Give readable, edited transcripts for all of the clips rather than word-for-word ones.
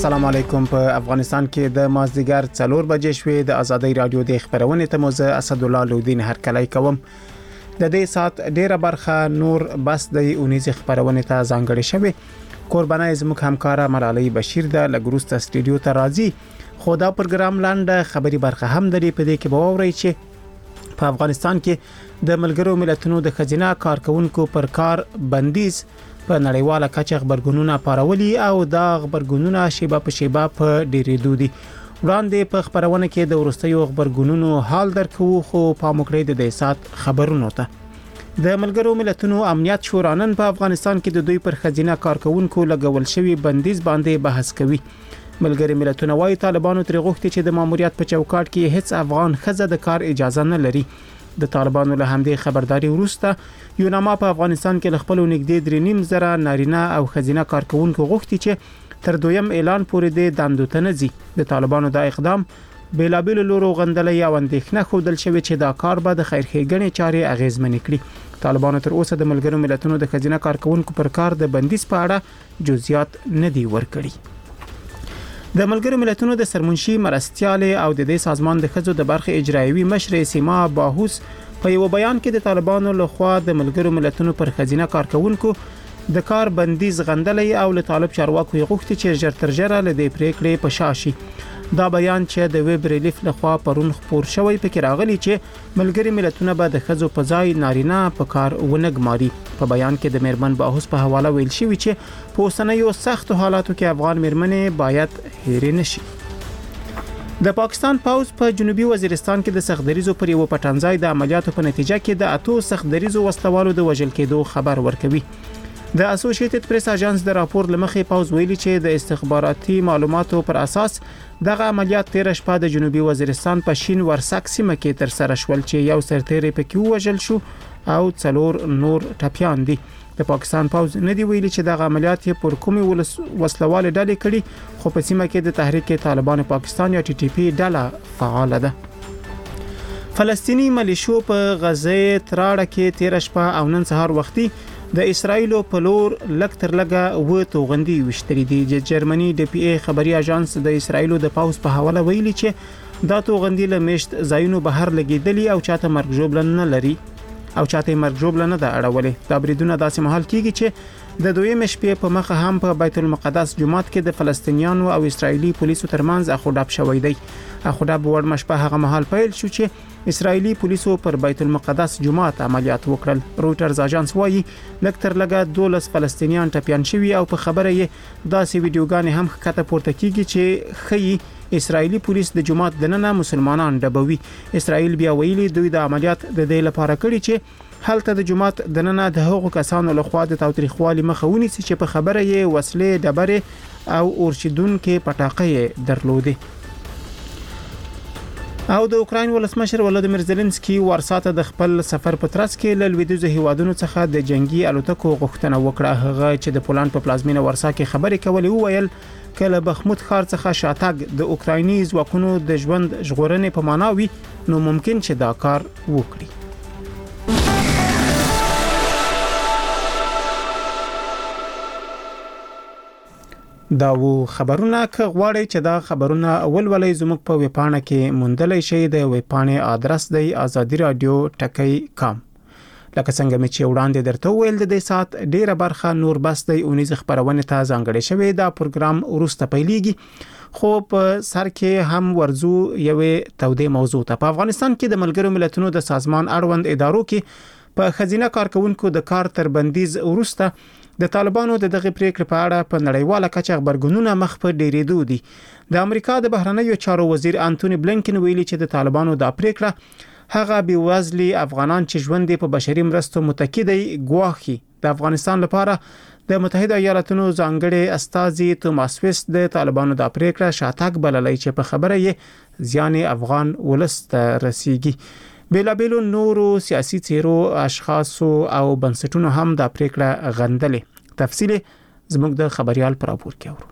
السلام علیکم. په افغانستان کې د مازدیګر 4 بجې شوې د ازادي رادیو د خبرونې ته موزه اسد الله لودین هرکلی کوم. د دې سات ډیره برخه نور بس د اونیز خبرونې ته ځانګړې شوه. قربانای زموږ همکار ملالۍ بشیر د لګروست استودیو ته راځي. خو دا پروګرام لاندې خبري برخه هم لري. په دې کې به ووري چې په افغانستان کې د ملګرو ملتونو د خزینه کارکونکو پر کار بندیز په نړیواله کچه خبرګونونه پارولي او دا خبرګونونه شیبه په شیبه په ډیرېدو دي. وړاندې په خبرونه کې د ورستیو خبرګونونو حال درکو خو په مکرې د دې سات خبرونو ته د ملګرو ملتونو امنیت شورا نن په افغانستان کې د دوی پر خزینه کارکونکو لګول شوی بندیز باندې بحث کوي. ملګری ملتونه وايي طالبانو تر غوښتي چې د ماموریت په چوکاټ کې هیڅ افغان خزه د کار اجازه نه لري. د طالبانو له همدې خبرداري وروسته یوناما په افغانستان کې خپل نږدې 3.5 زره نارینه او خزینه کارکونکو غوښتي چې تر دویم اعلان پورې د دندو تنزي. د طالبانو دا اقدام بیلابل لورو غندلې او اندېښنه خودل شوی چې دا کار به د خیرخېګنې چارې اغیزمن کړي. طالبانو تر اوسه د ملګرو ملتونو د خزینه کارکونکو پر کار د بندیز په اړه جزئیات نه دی ورکړي. د ملګرو ملتونو د سرمنشي مرستياله او د دې سازمان د خزو د برخه اجرایوي مشر سیما باهوس په یو بیان کې د طالبانو لخوا د ملګرو ملتونو پر خزینه کارکونکو د کار بندیز غندلې او له طالب چارواکو غوښتي چې ژر تر ژره له دې پریکړې په شاشي. دا بیان چې د ویب ریلیف لخوا پرون خبر شوی پکې راغلی چې ملګری ملتونه به د خزو په ځای نارینه په کار ونګماري. په بیان کې د میرمن باهوس په حواله ویل شوی چې په اوسنیو سخت حالاتو کې افغان میرمنې باید هېرې نشي. د پاکستان پوځ په جنوبي وزیرستان کې د سختدریزو پر یو پټنځای د عملیاتو په نتیجه کې د 8 سختدریزو وسلوالو د وژل کېدو خبر ورکوي. د اسوسییټډ پریس اژانس د راپور لمخې پوز ویلي چې د استخباراتي معلوماتو پر اساس دغه عملیات 13 شپه د جنوبي وزیرستان په شین ورسک سیمه کې تر سره شول چې یو سرتیری پکې وژل شو او 4 نور ټپيان دي. د پاکستان پوز نه دی ویلي چې دغه عملیات یې پر کومي وسلواله ډلې کړي خو په سیمه کې د تحریک طالبان پاکستان یا TTP ډله فعال ده. فلسطینی ملیشو په غزه تراړه کې 13 شپه او نن سهار وختي د اسرایلو په لور لکتر لګه و توغندي وشتري دي. د جرمني DPA خبري اژانس د اسرایلو د پاوز په حواله ویلي چې دا توغندي له مشت زاینو بهر لګیدلی او چاته مرګ جوړل نه لري او چاته مرګ جوړل نه ده اړولې. دا بریدونه داسې محل کیږي چې د دویم شپې په مخه هم په بیت المقدس جمعات کې د فلسطینیانو او اسرایلی پولیسو ترمنځ اخوډاب شوی دی. اخوډاب ور مشپه هغه محل پیل شو چې اسرایلی پولیسو پر بیت المقدس جمعات عملیات وکړل. رويټرز اژانس وایي لکتر لګه 12 فلسطینیان ټپيان شوي او په خبره یې داسې ویډیوګانې هم ښکته پورته کیږي چې خي اسرایلی پولیس د جمعات دننه مسلمانان ډبوي. اسرایل بیا ویلي دوی د عملیات د دې لپاره کړی چې هلته د جمعات دننه د هغو کسانو لخوا د تاوتریخوالي مخه ونیسي چې په خبره یې وسلې ډبره او اورشیدونکو پټاقې درلودي. او د اوکراین ولسمشر ولادیمیر زيلنسکي ورساته د خپل سفر په ترڅ کې له لویدیځ هیوادونو څخه د جنگي الوتکو غوښتنه وکړه. هغه چې د پولند په پلازمینه ورسا کې خبرې کولې وویل کله بخمود ښار څخه شاتګ د اوکرایني ځواکونو د ژوند ژغورنې په معنا وي نو ممکن چې دا کار وکړي. دا و خبرونه که غواړئ چې دا خبرونه ولولئ زموږ په ویبپاڼه کې موندلای شئ. د ویبپاڼې ادرس دی azadiradio.com. لکه څنګه مې چې وړاندې درته ویل د دې سات ډیره برخه نور بس دی اونیز خبرونه ته ځانګړې شوی. دا پروګرام ورسته پیلېږي خو په سر کې هم ورزو یوې تودې موضوع ته. په افغانستان کې د ملګرو ملتونو د سازمان اړوند ادارو کې په خزینه کارکونکو د کار تر بندیز ورسته د طالبانو د دغه پریکړې په اړه په نړیواله کچه خبرګونونه مخ په ډیرېدو دي. د امریکا د بهرنیو چارو وزیر انټونی بلینکن ویلي چې د طالبانو د پریکړه هغه بیوزلي افغانان چې ژوند په بشري مرستو متکی دی ګواخي. د افغانستان لپاره د متحده ایالاتونو ځانګړي استازي توماس ویست د طالبانو د پریکړه شاتګ بللای چې په خبره یې ځان افغان ولست رسیږي. بیلابلو نورو سیاسي څیرو اشخاصو او بنسټونو هم د پریکړه غندلې. تفصیل زموږ د خبريال پر راپور کې اورو.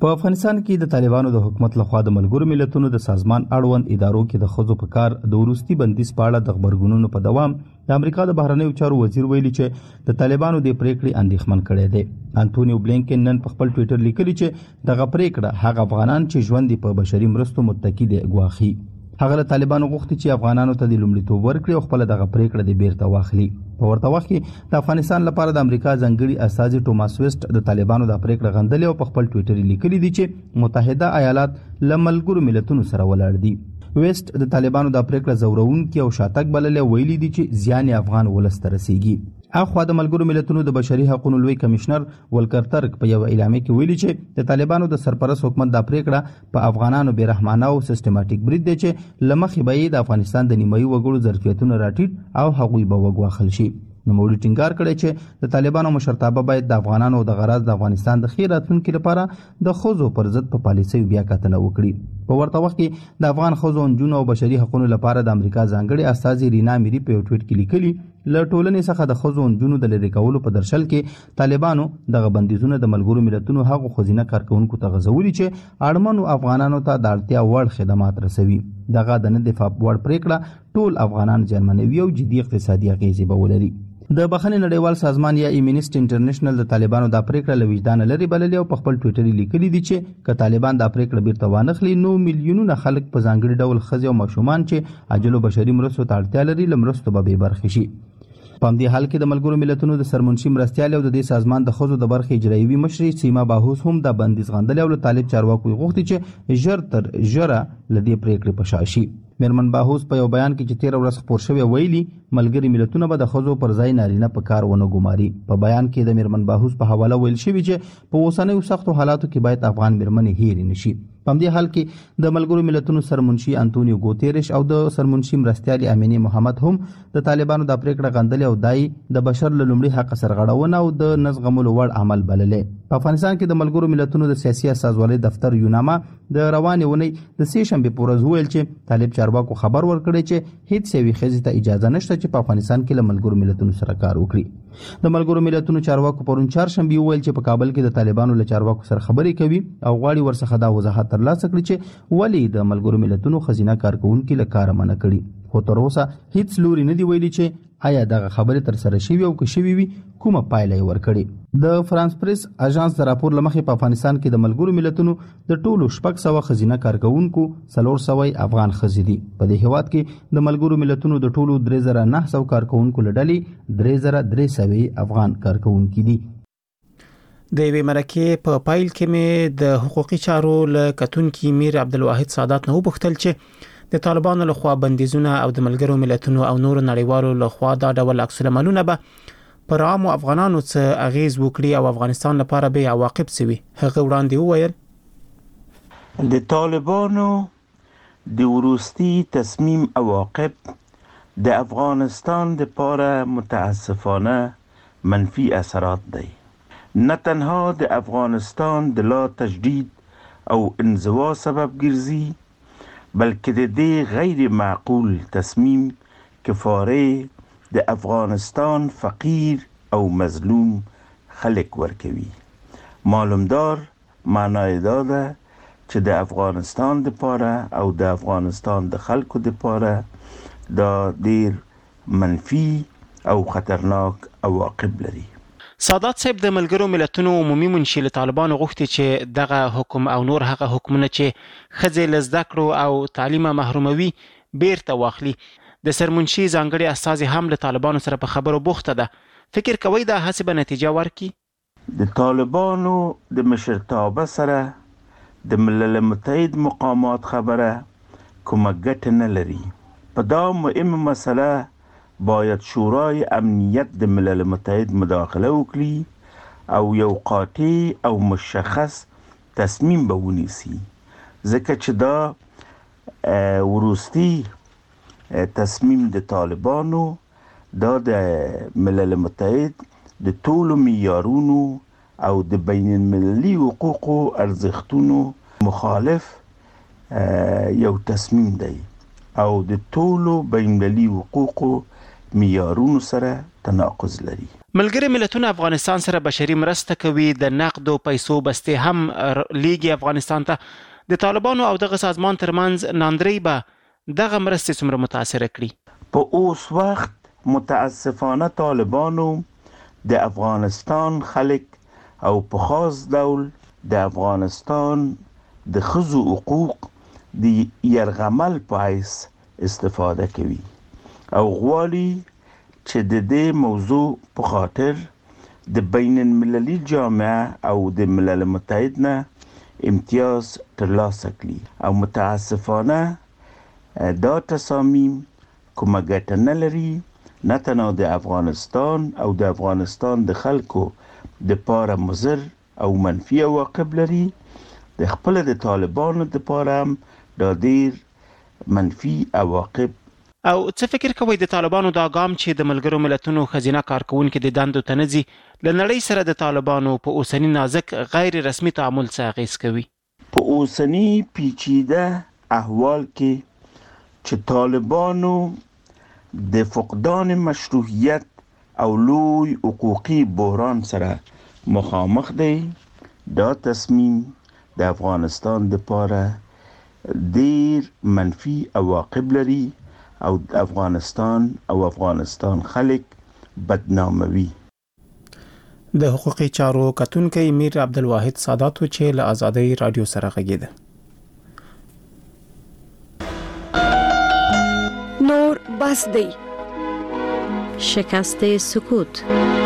په افغانستان کې د طالبانو د حکومت لخوا د ملګرو ملتونو د سازمان اړوند ادارو کې د ښځو په کار د وروستي بندیز په اړه د خبرګونونو په دوام د امریکا د بهرنیو چارو وزیر ویلي چې د طالبانو د پریکړې اندېښمن کړي دي. انټونیو بلینکن نن په خپل ټوئیټر لیکلي چې دغه پریکړه هغه افغانان چې ژوند په بشري مرستو متکی دي ګواخي. هغه له طالبانو غوښتي چې افغانانو ته د لومړیتوب ورکړي او خپل دغه پریکړه د بیرته واخلي. په ورته وخت کې د افغانستان لپاره د امریکا ځانګړي استازي ټوماس ویسټ د طالبانو د پریکړه غندلې او په خپل ټوئیټر لیکلي دي چې متحده ایالات له ملګرو ملتونو سره ولاړ دي. ویسټ د طالبانو د پریکړه زورونکي او شاتګ بللې ویلي دي چې زیان افغان ولس ته رسیږي. اخوا د ملګرو ملتونو د بشري حقوقو لوی کمشنر ولکر ترک په یو اعلامیه کې ویلي چې د طالبانو د سرپرست حکومت د پریکړه په افغانانو بیرحمانه او سیستماتیک برید دی چې لمخې به د افغانستان د نیمایي وګړو ظرفیتونه راټیټ او هغوی به وګواښل شي. نوموړي ټینګار کړی چې د طالبانو مشرتابه باید د افغانانو د غرض د افغانستان د خیر راتلونکي لپاره د ښځو پر ضد په پالیسۍ بیا کتنه وکړي. په ورته وخت کې د افغان ښځو نجونو او بشري حقوقو لپاره د امریکا ځانګړي استازي رینا میری په یو ټویټ کې لیکلي له ټولنې څخه د ښځو نجونو د لرې کولو په درشل کې طالبانو دغه بندیزونه د ملګرو ملتونو هغو ښځینه کارکونکو ته غځولي چې اړمنو افغانانو ته د اړتیا وړ خدمات رسوي. دغه د نه دفاع وړ پریکړه ټول افغانان زیانمنوي او جدي اقتصادي اغیزې به ولري. د بخښنې نړیوال سازمان یا ایمنسټ انټرنیشنل د طالبانو د پریکړه له وجدان لري بللې او په خپل ټوئیټر لیکلي دي چې که طالبان د پریکړه بیرته وانخلي نو میلیونونه خلک په ځانګړي ډول ښځې او ماشومان چې عاجلو بشري مرستو ته اړتیا لري له مرستو به بې برخې شي. په همدې حال کې د ملګرو ملتونو د سرمنشي مرستیال او د دې سازمان د ښځو د برخې اجرایوي مشري سیما باهوس هم د بندیز غندلې او له طالب چارواکو غوښتي چې ژر تر ژره له دې پریکړې په شا شي. میرمن باهوس په یو بیان کې چې 13 ورځ خپور شوی ویلي ملګري ملتونه به د ښځو پر ځای نارینه په کار ونه ګماري. په بیان کې د میرمن باهوس په حواله ویل شوی چې په اوسنیو سختو حالاتو کې باید افغان میرمنې هېرې نشي. په همدې حال کې د ملګرو ملتونو سرمنشي انټونیو ګوتيرش او د سرمنشي مرستیال امینه محمد هم د طالبانو د پریکړه غندلې او دای د بشر له لومړي حق سرغړونه او د نزغملو وړ عمل بللې. په افغانستان کې د ملګرو ملتونو د سیاسي اساسوالۍ دفتر یوناما د روانې ونې د سې شنبې په ورځ ویل چې طالب چارواکو خبر ورکړی چې هیڅ یوې ښځې ته اجازه نشته چې په افغانستان کې له ملګرو ملتونو سره کار وکړي. د ملګرو ملتونو چارواکو پرون چهارشنبه ویل چې په کابل کې د طالبانو له چارواکو سره خبرې کوي او غواړي ورڅخه دا وضاحت ترلاسه کړي چې ولې د ملګرو ملتونو ښځینه کارکونکي له کاره منع کړي. خو تر اوسه هیڅ لوري نه دی ویلي چې آیا دغه خبرې تر سره شوي او که شوي وي کومه پایله یې ورکړي. د فرانس پریس اژانس د راپور لمخې په افغانستان کې د ملګرو ملتونو د ټولو 600 ښځینه کارکونکو 400 افغان ښځې دي. په دې هیواد کې د ملګرو ملتونو د ټولو 3900 کارکونکو له ډلې 3300 افغان کارکونکي دي. د یوې مرکې په پایل کې مې د حقوقي چارو له کتونکي میر عبدالواحد سادات نه وپوښتل چې د طالبانو لخوا بندیزونه او د ملګرو ملتونو او نورو نړیوالو لخوا دا ډول عکس العملونه به پر عامو افغانانو څه اغیز وکړي او افغانستان لپاره به عواقب څه وي. هغه وړاندې وویل د طالبانو د وروستي تصمیم عواقب د افغانستان لپاره متاسفانه منفي اثرات دی. نه تنها د افغانستان د لا تجدید او انزوا سبب ګرځي بلکې د دې غیر معقول تصمیم کفاره د افغانستان فقیر او مظلوم خلک ورکوي. معلومدار معنی دا ده چې د افغانستان لپاره او د افغانستان د خلکو لپاره دا ډیر منفي او خطرناک عواقب لري. سادات صاحب د ملګرو ملتونو عمومي منشي له طالبانو غوښتي چې دغه حکم او نور هغه حکمونه چې ښځې له زده کړو او تعلیمه محروموي بیرته واخلي. د سرمنشي ځانګړي استازي هم له طالبانو سره په خبرو بوخته ده. فکر کوي دا هڅه به نتیجه ورکړي؟ د طالبانو د مشرتابه سره د ملل متحد مقامات خبره کومه ګټه نه لري. په دا مهمه مسله باید شورای امنیت د ملل متحد مداخله وکړي او یو قاطع او مشخص تصمیم به ونیسي، ځکه چې دا وروستي تصمیم د طالبانو دا د ملل متحد د ټولو معیارونو او د بین المللي حقوقو ارزښتونو مخالف یو تصمیم دی او د ټولو بین المللي حقوقو معیارونو سره تناقض لري. ملګري ملتونه افغانستان سره بشري مرسته کوي، د نقدو پیسو بستې هم لیږي افغانستان ته. د طالبانو او دغه سازمان ترمنځ ناندرۍ به دغه مرستې څومره متاثره کړي؟ په اوس وخت متاسفانه طالبانو د افغانستان خلک او په خاص ډول د افغانستان د ښځو حقوق د یرغمل په حیث استفاده کوي او غواړي چې د دې موضوع په خاطر د بین المللي جامعه او د ملل متحد نه امتیاز ترلاسه کړي او متاسفانه دا تصامیم کومه ګټه نه لري، نه تنها د افغانستان او د افغانستان د خلکو د پاره مضر او منفي عواقب لري، د خپل د طالبانو د پاره هم دا ډیر منفي عواقب. او څه فکر کوئ د طالبانو دا ګام چې د ملګرو ملتونو ښځینه کارکونکي د دندو ته نه ځي، له نړۍ سره د طالبانو په اوسني نازک غیر رسمي تعامل څه اغیز کوي؟ په اوسني پیچیده احوال کې چې طالبانو د فقدان مشروعیت او لوی حقوقي بحران سره مخامخ دی، دا تصمیم د افغانستان لپاره ډیر منفي عواقب لري او افغانستان خلک بدناموي. د حقوقي چارو کتونکي میر عبدالواحد سادات چې له آزادۍ رادیو سره غږیده. نور بس دی، شکست سکوت.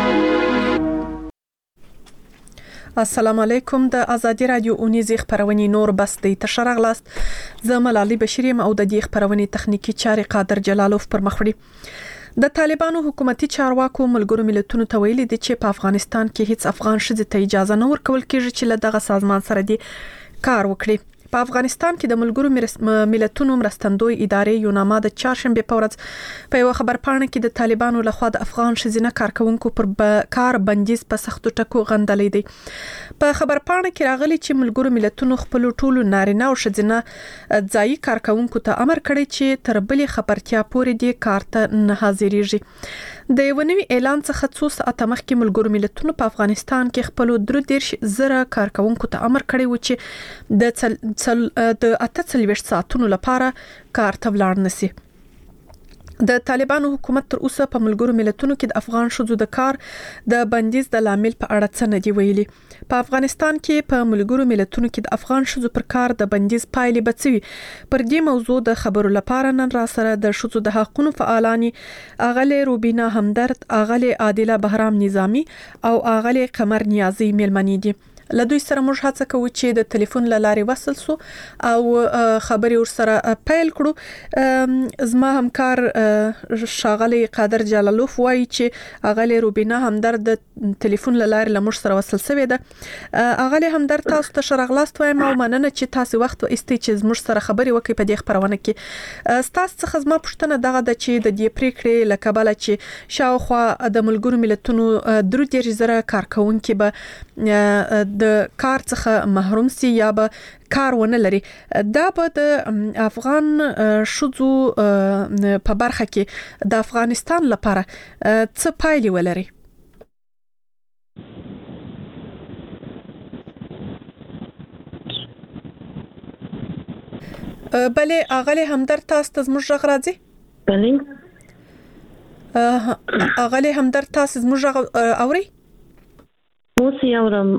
السلام علیکم. د آزادي رادیو اونیزه خبرونه نور بس دی تشرغلاست. زه ملالي بشریم او د دې خبرونه تخنیکی چاري قادر جلالوف پر مخ وړي. د طالبانو حکومتي چارواکو ملګرو ملتونو ته ویلي دي چې په افغانستان کې هیڅ افغان ښځې ته اجازه نه ورکول کیږي چې له دغه سازمان سره دي کار وکړي. په افغانستان کې د ملګرو ملتونو مرستندوی ادارې یوناما د چهارشنبه په ورځ په یو خبرپاڼه کې د طالبانو لخوا د افغان ښځینه کارکونکو پر کار بندیز په سختو ټکو غندلې دي. په خبرپاڼه کې راغلي چې ملګرو ملتونو خپل ټولو نارینه او ښځینه ځایي کارکونکو ته امر کړی چې تر بلې خبرتیا پورې دې کار ته نه حاضرېږي. د یو نوي اعلان څخه څو ساعته مخکې ملګرو ملتونو په افغانستان کې خپل 33,000 کارکونکو ته امر کړی و چې د 48 ساعتونو لپاره کار ته ولاړ نشي. د طالبانو حکومت تر اوسه په ملګرو ملتونو کې د افغان ښځو د کار د بندیز د لامل په اړه څه نه دی ویلي. په افغانستان کې په ملګرو ملتونو کې د افغان ښځو پر کار د بندیز پایلې بچوي. پر دې موضوع د خبرو لپاره نن را سره د ښځو د حقوقو فعالانی اغله روبینا همدرد، اغله عادله بهرام نظامی او اغله قمر نیازی ملمنې دي. له دوی سره موږ هڅه کوو چې د ټلیفون لارې وصل سو او خبرې ورسره پیل کړو. زما همکار شاغلی قادر جلالوف وایي چې اغله روبینا همدرد د ټلیفون لارې لمر سره وصل شوی ده. اغله همدرد تاسو ته شرغلاست وایم او مننه چې تاسو وخت و استې چې موږ سره خبرې وکړي په دې خبرونه کې. تاسو څخه زما پوښتنه دغه د چې د دې پریکړې لکباله چې شاوخوا د ملګرو ملتونو 33,000 کارکونکي به د کار څخه محروم سي یا به کار ونه لري، دا به د افغان ښځو په برخه کې د افغانستان لپاره څه پایلې ولري؟ بله اغله همدرد تاسو ته زموږ غږ راځي؟ بله اغله همدرد تاسو زموږ غږ اوري؟ موسی اورم.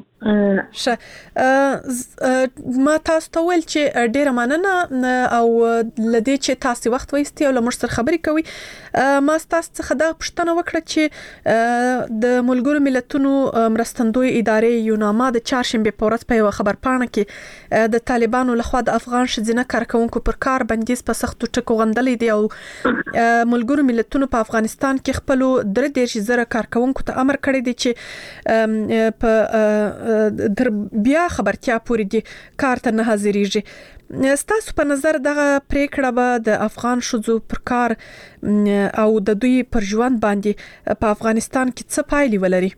ما تاسو ته ویل چې ډیره مننه او لدې چې تاسو وخت وایستي او لمر سره خبرې کوي. ما تاسو څخه دا پوښتنه وکړه چې د ملګرو ملتونو مرستندوی ادارې یوناما د چهارشنبه په ورځ په یو خبرپاڼه کې د طالبانو لخوا د افغان ښځینه کارکونکو پر کار بندیز په سختو ټکو غندلې دي او ملګرو ملتونو په افغانستان کې خپل 33,000 کارکونکو ته امر کړی دی چې په در بیا خبرتیا پورې دي کار ته نه حاضرېږي. ستاسو په نظر دغه پریکړه به د افغان ښځو پر کار او د دوی پر ژوند باندې په افغانستان کې څه پایلې ولري؟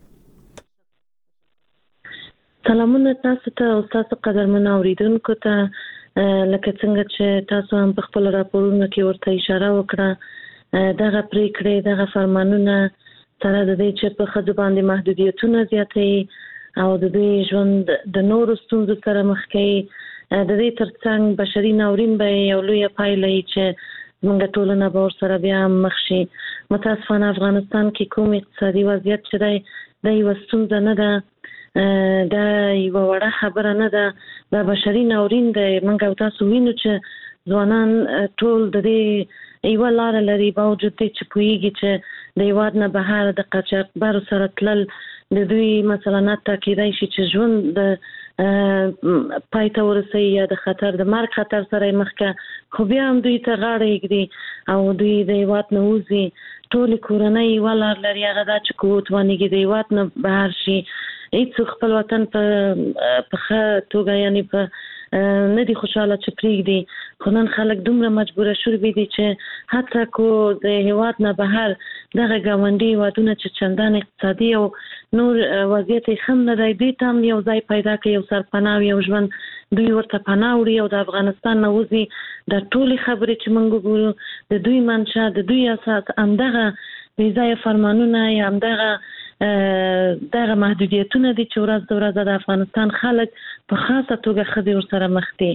سلامونه تاسو ته او تاسو قدرمن اوریدونکو ته. لکه څنګه چې تاسو هم په خپل راپورونو کې ورته اشاره وکړه دغه پریکړې دغه فرمانونه سره د دې چې په ښځو باندې محدودیتونه زیاتوي او د دوی ژوند د نورو ستونزو سره مخ کوي. د دې ترڅنګ بشري ناورین به یو لوی پایله چې موږ ټولنه به ورسره بیا مخ شي. متاسفانه افغانستان کې کوم اقتصادي وضعیت چې دی د یوه ستونزه نه ده، دا یوه وړه خبره نه ده، دا بشري ناورین دی. موږ او تاسو وینو چې ځوانان ټول د دې یوه لاره لري، باوجود دی چې پوهیږي چې د هیواد نه بهر د قاچاقبرو سره تلل د دوی مثلا حتی کیدای شي چې ژوند د پای ته ورسوي یا د خطر د مرګ خطر سره مخ کا، خو بیا هم دوی ته غاړه ایږدي او دوی د هیواد نه وځي. ټولې کورنۍ یوه لار لري، هغه دا چې که وتوانېږي د هیواد نه بهر شي. هېڅوک خپل وطن په ښه توګه یعنې په نه دي خوشحاله چې پرېږدي. خو نن خلک دومره مجبوره شوي دي چې حتی کو د هیواد نه بهر دغه ګاونډي هیوادونه چې چندان اقتصادي او نور وضعیت یې ښه نه دی، دوی ته هم یو ځای پیدا کړي، یو سرپناه یو ژوند دوی ورته پناه وړي او د افغانستان نه وځي. دا ټولې خبرې چې موږ وګورو د دوی منشا د دوی اساس همدغه بې ځایه فرمانونه یا همدغه محدودیتونه دي چې ورځ د ورځه د افغانستان خلک په خاصه توګه ښځې ورسره مخ دي.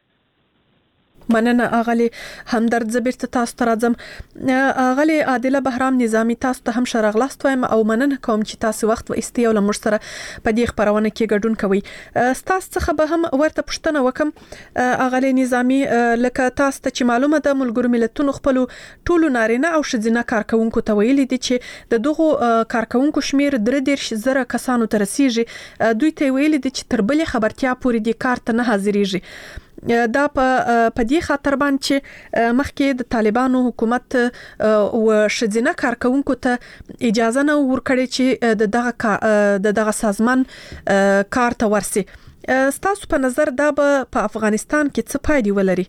مننه اغلی همدرد زبیرت تاسو ته راځم. اغلی عادله بهرام نظامی تاسو ته هم شرغلاست وایم او مننه کوم چې تاسو وخت و استی او لمر سره په دې خبرونه کې ګډون کوي. تاسو څخه به هم ورته پوښتنه وکم اغلی نظامی، لکه تاسو ته چې معلومه ده ملګرو ملتونو خپل ټولو نارینه او ښځینه کارکونکو ته ویلي دي چې د دغه کارکونکو شمیر 3,000 کسانو ته رسیږي. دوی ته ویلي دي چې تر بلې خبرتیا پورې د کار ته نه حاضرېږي. دا په دې خاطر باندې چې مخکې د طالبانو حکومت او ښځینه کارکونکو ته اجازه نه ورکړي چې دغه سازمان کار ته ورسي. ستاسو په نظر دا به په افغانستان کې څه پایلې ولري؟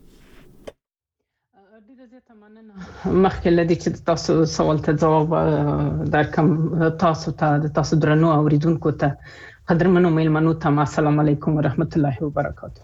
مخکې لدی چې تاسو سوال ته جواب درکم، تاسو درنو اوریدونکو ته قدرمنو میلمنو ته السلام علیکم ورحمت الله وبرکاته.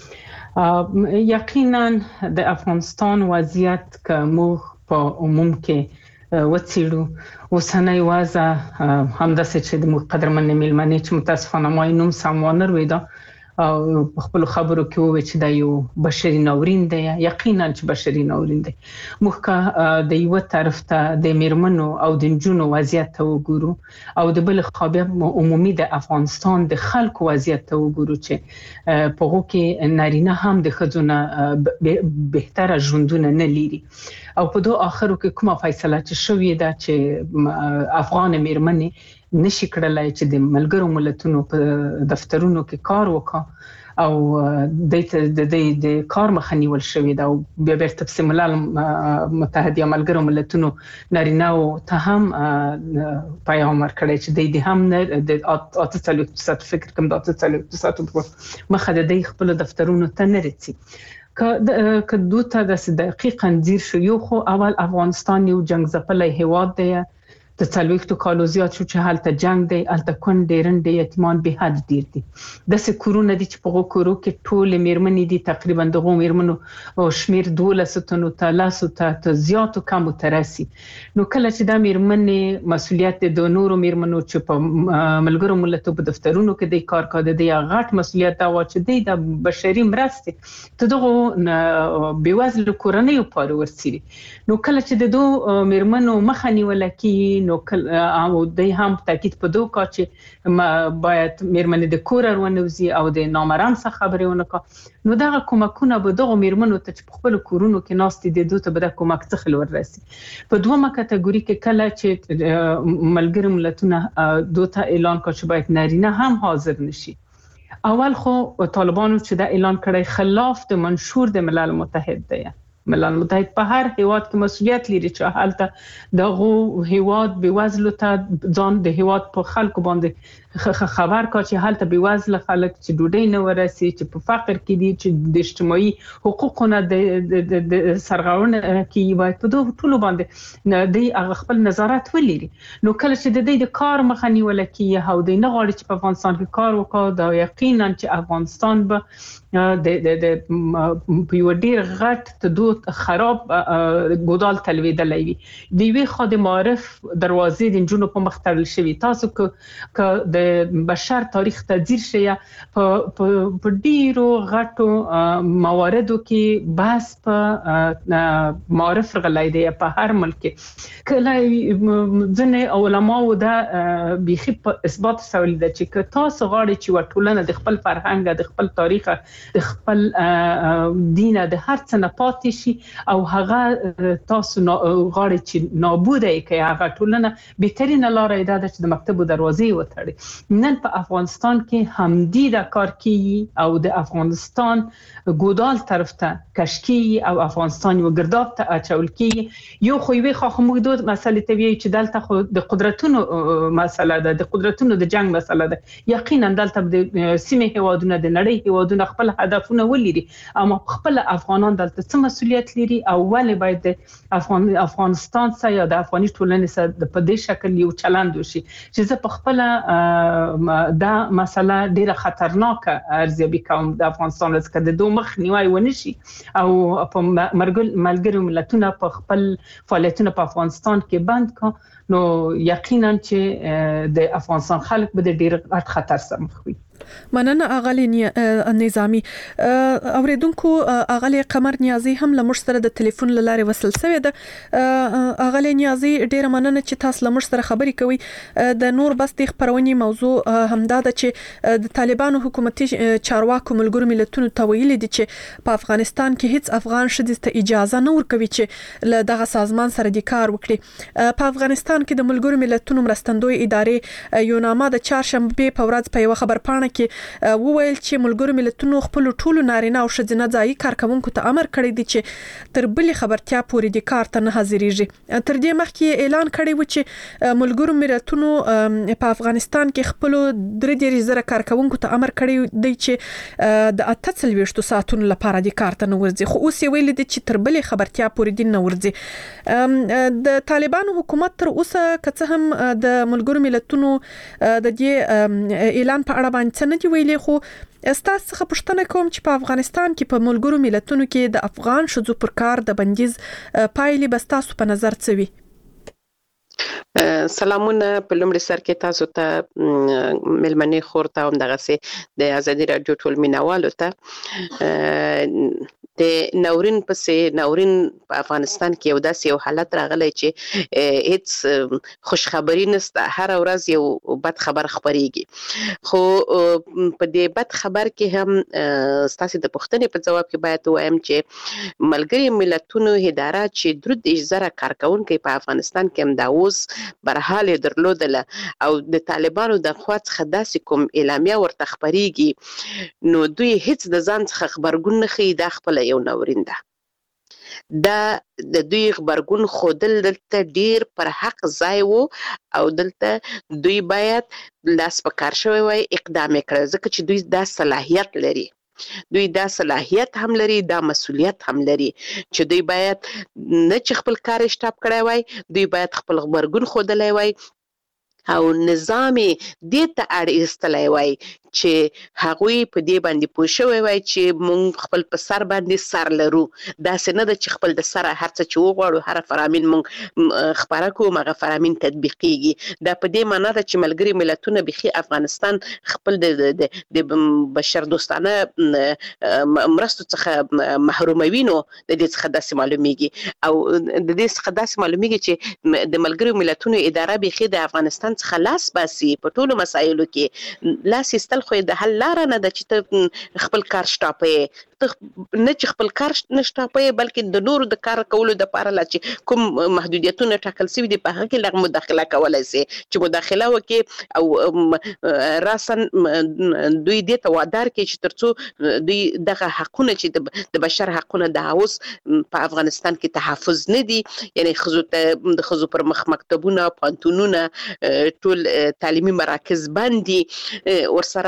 یقینا د افغانستان وضعیت که موږ په عموم کې وڅېړو اوسنی وضع همداسې چې د موږ قدرمن میلمنې چې متاسفانه ما یې نوم سم ونه رویده او په خپلو خبرو کې وویل چې دا یو بشري ناورین دی. یقینا چې بشري ناورین دی. موږ که د یوه طرف ته د میرمنو او د نجونو وضعیت ته وګورو او د بل خوا بیا عمومي د افغانستان د خلکو وضعیت ته وګورو چې په هغو کې نارینه هم د ښځو نه بهتره ژوندونه نه لري او په دو آخرو کې کومه فیصله چې شوې ده چې افغان میرمنې نشي کړلای چې د ملګرو ملتونو په دفترونو کې کار وکړي او د کار مخه نیول شوې ده او بیا بیرته پسې ملل متحد یا ملګرو ملتونو نارینه‌و ته هم پیغام ورکړی چې د هم نه د 48% فکر کوم د 48% مخه د خپل دفترونو ته نه رسي. که دوی ته د دقیقاً ځیر شو، یو خو اول افغانستان یو جنگ ځپلی هیواد دی، د 40 کالو زیات شو چې هلته جنگ دی، هلته کونډې رنډې یتیمان به حد ډیر دي. داسې کورونه دي چې په هغو کورو کې ټولې میرمنې دي، تقریبا دغو میرمنو شمیر 12 تنو ته 10 ته زیاتو کمو ته رسي. نو کله چې دا میرمنې مسؤلیت د نورو میرمنو چې په ملګرو ملتونو په دفترونو کې د کار کوي، د غټ مسؤلیت دا و چې د بشري مرستې ته دغو بېوزلو کورنیو پاره ورسي. نو کله چې د دوه میرمنو مخه نیول کېږي نو او دوی هم تاکید په دوه کا چې باید میرمنې د کور ورنوځي او د نامرام څخه خبرې ونه کا، نو دغه کومکونه به دغه میرمنو ته چې په خپل کورونو کې ناستې دي دوی ته به د کومک څخه ورسي. په دومره کټګوري کې کله چې ملګري ملتونه دوی ته اعلان کړ چې باید نارینه هم حاضر نشي. اول خو طالبانو چې دا اعلان کړی خلاف د منشور د ملل متحد دی. ملل متحد په هر هیواد کې مسؤلیت لري چې هلته دغه هیواد بېوزلو ته ځان د هیواد په خلکو باندې خبر کا چې هلته بېوزله خلک چې ډوډۍ نه ورسي، چې په فقر کې دي، چې د اجتماعي حقوقونه د سرغړونه کې باید په دوه ټولو باندې د خپل نظارت ولري. نو کله چې د کار مخه نیول کېږي او د نه غواړي چې په افغانستان کې کار وکړي، دا یقینا چې افغانستان به د په یو ډیر غټ تدود خراب ګودال تلویدلې وي د وی خو د معرف دروازې د جنونو په مخ تړل شوی تاسو ک د بشر تاریخ تدیر شي په ډیرو غټو مواردو کې بحث په معرف غلای دی په هر ملک کله ځنه علماء دا بيخي په اثبات سوال د چې تاسو غواړئ چې وټولنه د خپل فرهنګ د خپل تاریخ د خپل دین د هر څه نه پاتې شي او هغه تاسو غواړئ چې نابود کړئ هغه ټولنه بهترینه لار ده چې د مکتب دروازې وتړي نن په افغانستان کې همدی دا کار کوي او د افغانستان ګودال طرف ته کشکی او افغانستان یو ګرداب ته اچول کی یو خو وی خو موږ دوه مسلې ته وی چې دلته خو د قدرتونو مسله ده د قدرتونو د جنگ مسله ده یقینا دلته د سیمه هوادونه د نړۍ هوادونه خپل هدفونه ولري اما خپل افغانان دلته څه مسولیت لري او ولې باید د افغانستان سره یا د افغاني ټولنې سره په دې شکل یو چلند وشي چې زه په خپل دا مسله ډیره خطرناکه ارزیابي کوم د افغانستان لپاره د دوه مخ نیوي ونشي او په ملګرو ملتونو په خپل فعالیتونه په افغانستان کې بند کړي نو یقینا چې د افغانستان خلک به د ډیر غټ خطر سره مخ وي مننه اغلی نظامی اوریدونکو اغلی قمر نیازی هم لمر سره د ټلیفون لاره وصل شوی ده اغلی نیازی ډیره مننه چې تاسو لمر سره خبرې کوي د نور بس د خبرونې موضوع همدا ده چې د طالبانو حکومتي چارواکو ملګرو ملتونو ته ویلي دي چې په افغانستان کې هیڅ افغان شدي ته اجازه نه ورکوي چې له دغه سازمان سره د کار وکړي په افغانستان کې د ملګرو ملتونو مرستندوی ادارې یو نامه د چهارشنبه په ورځ په یو خبر پاڼه کې وویل چې ملګرو ملتونو خپل ټولو نارینه او ښځینه ځایي کارکونکو ته امر کړی دی چې تر بلې خبرتیا پورې د کار ته نه حاضرېږي تر دې مخکې اعلان کړی و چې ملګرو ملتونو په افغانستان کې خپل 3,000 کارکونکو ته امر کړی دی چې د 48 ساعتونو لپاره د کار ته نه ورځي خو اوس یې ویل دي چې تر بلې خبرتیا پورې د نه ورځي د طالبانو حکومت تر اوسه که هم د ملګرو ملتونو د دې اعلان په اړه باندې نه دی ویلي خو استاد څخه پوښتنه کوم چې په افغانستان کې په ملګرو ملتونو کې د افغان شذو پر کار د بندیز پایلې بس تاسو په نظر څه وي سلامونه په لومړي سر کې تاسو ته ملمنې خورته هم دغه سي د ازادي رادیو ټول مینوالو ته د نورین په افغانستان کې یو داسې یو حالت راغلی چې هیڅ خوشخبری نشته هر ورځ یو بد خبر خبريږي خو په دې بد خبر کې هم ستاسو د پوښتنې په جواب کې باید وایم چې ملګری ملتونو اداره چې 3,000 کارکونکو په افغانستان کې هم دا اوس برحال درلودله او د طالبانو د خوا څخه داسې کوم اعلامیه ورته خبريږي نو دوی هیڅ د ځان څخه خبرګون نه خي د خپل یو نورین ده دا د دوی خبرګون خودل دلته ډیر پر حق ځای وو او دلته دوی باید لاس په کار شوی وای اقدام کړی ځکه چې دوی دا صلاحیت لري دوی دا صلاحیت هم لري دا مسولیت هم لري چې دوی باید نه چې خپل کار شټاپ کړی وای دوی باید خپل خبرګون خودلای وای او نظامي دې ته اړ ایستلای وای چې هغوی په دې باندې پوه شوی وای چې مونږ خپل په سر باندې سر لرو دا څنګه د خپل د سره هر څه چې وغواړو هر فرامین مونږ خبره کوو هغه فرامین تطبیقيږي دا په دې معنی ده چې ملګری ملتونه بخي افغانستان خپل د بشر دوستانه مرستو څخه محروموي نو د دې څخه داسې معلومیږي او د دې څخه داسې معلومیږي چې د ملګری ملتونو اداره بخي د افغانستان څخه لاس باسي په ټولو مسایلو کې لاس استل خو د حل لار نه د چې خپل کار شټاپې نه چې خپل کار نشټاپې بلکې د نورو د کار کولو د لپاره لا چې کوم محدودیتونه ټاکل شوی دي په هغه کې لږ مداخله کولای شي چې مداخله وکړي او راسن دوی دې ته وادار کې چې ترڅو دوی دغه حقونه چې د بشر حقونه د اوس په افغانستان کې تحفظ نه دي یعنی خزو پر مخ مکتبونه پانتونونه ټول تعلیمي مراکز باندې ورسره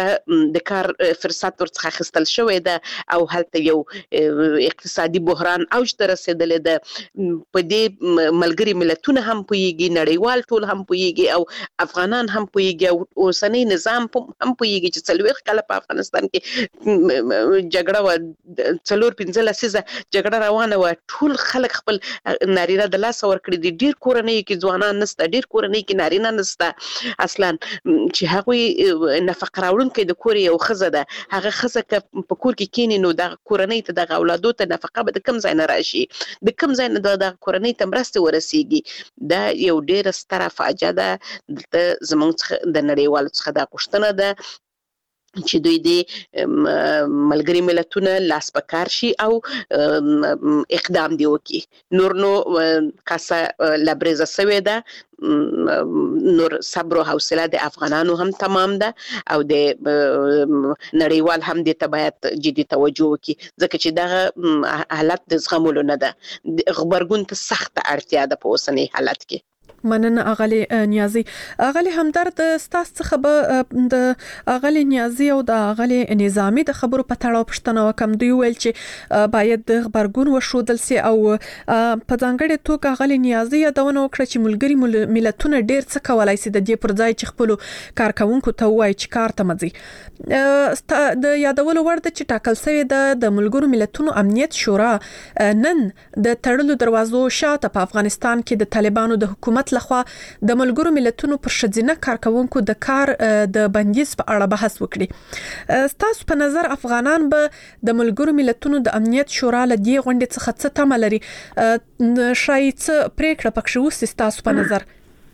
هغه د کار فرصت ورڅخه اخیستل شوی ده او هلته یو اقتصادي بحران اوج ته رسیدلی ده. په دې ملګري ملتونه هم پوهیږي، نړیوال ټول هم پوهیږي او افغانان هم پوهیږي او اوسنی نظام هم پوهیږي چې 40 کاله په افغانستان کې جګړه و، 4-15 لسیزه جګړه روانه و. ټول خلک خپل نارینه د لاس ورکړي دي. ډیر کورنۍ کې ځوانان نشته، ډیر کورنۍ کې نارینه نشته اصلا چې هغوی نفقه راوړونکې د کور یو ښځه ده. هغه ښځه که په کور کې کینی نو د کورنۍ ته د اولادو ته نفقه به د کوم ځای نه راشي، د کوم ځای نه د کورنۍ ته مرسته ورسیږي. دا یو ډیره ستره فاجعه ده. دلته زموږ د نړیوالو څخه دا غوښتنه ده چې دوی د ملګري ملتونه لاس په کار شي او اقدام دی وکړي. نور نو کاسه لبریزه سوې ده، نور صبر او حوصله د افغانانو هم تمام ده او د نړیوال هم د باید جدي توجه وکړي، ځکه چې دغه حالت د زغمولو نه ده. غبرګون ته سخت اړتیا ده په اوسنی حالت کې. مننه اغلی نیازی. اغلی همدرد ستاسو څخه به د اغلی نیازی او د اغلی نظامی د خبرو په تړاو پوښتنه وکم. دوی ویل چې باید د خبرګون وشودل سي او په ځانګړي توګه اغلی نیازی یادونه وکړه چې ملګری ملتونه ډیر څه کولای سي د دې پر ځای چې خپل کارکونکو ته وایي چې کار ته مځي. د یادولو وړ ده چې ټاکل شوی د ملګرو ملتونو امنیت شورا نن د تړلو دروازو شاته په افغانستان کې د طالبانو د حکومت لخوا د ملګرو ملتونو پر شذینه کارکونکو د کار د بندیز په اړه بحث وکړي. ستاسو په نظر افغانان به د ملګرو ملتونو د امنیت شورا له دې غونډې څخه څه تمه لري؟ شاید څه پریکړه پکښې وسي ستاسو په نظر؟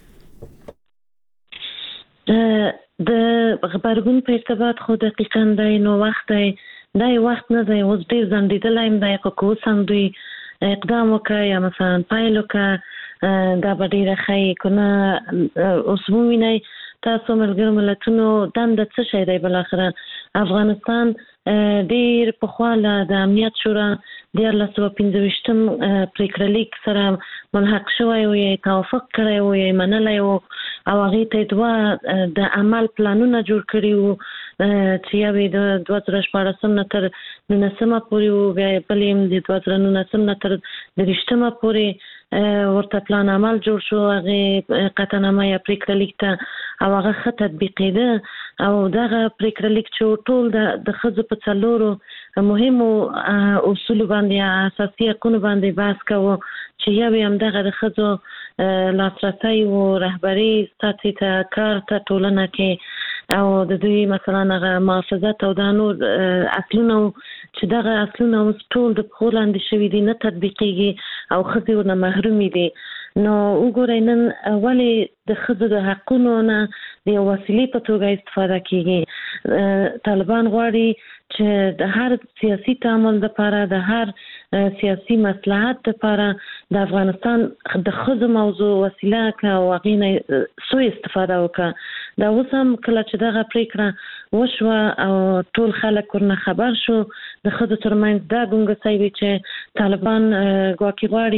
د خبرګون په ارتباط خو دقیقاً دی نو وخت دی، دا وخت نه دی، اوس ډیر ځنډېدلی یم دی، خو که اوس هم دوی اقدام وکړه یا مثلا پیل وکړه دا به ډیره ښه کنه. اوس ووینئ تاسو ملګرو ملتونو دنده څه شی دی؟ بالاخره افغانستان ډیر پخوا د امنیت شورا 1925 پریکړه لیک سره ملحق شوی و، یې توافق کړی و، یې منلی و او هغې ته دوه د عمل پلانونه جوړ کړي وو چې یو یې د 2014 نه تر 19 پورې و، بیا بل یې د 2019 نه تر 30 پورې ورته پلان عمل جوړ شو. هغه قطعنامه یا پریکړه لیک ته او هغه ښه تطبیقېده او دغه پریکړه لیک چې ټول د ښځو په څلورو مهمو اصولو باندې یا اساسي حقونو باندې بحث کوو چې یو یې همدغه د ښځو لاسرسی و رهبري سطحې ته کار ته ټولنه کې او د دوی مثلا هغه محافظت او دا نور اصلونه چې دغه اصلونه اوس ټول د پښو لاندې شوي دي، نه تطبیقېږي او ښځې ورنه محرومې دي. نو وګورئ نن ولې د ښځو د حقونو نه د یو وسیلې په توګه استفاده کېږي. طالبان غواړي چې د هر سیاسي تعامل لپاره، د هر سیاسي مصلحت لپاره د افغانستان د ښځو موضوع وسیله کړه او هغې نه سوء استفاده وکړه. دا اوس هم کله چې دغه پریکړه وشوه او ټول خلک ورنه خبر شو، د ښځو ترمنځ دا ګونګسۍ وي چې طالبان ګواکې غواړي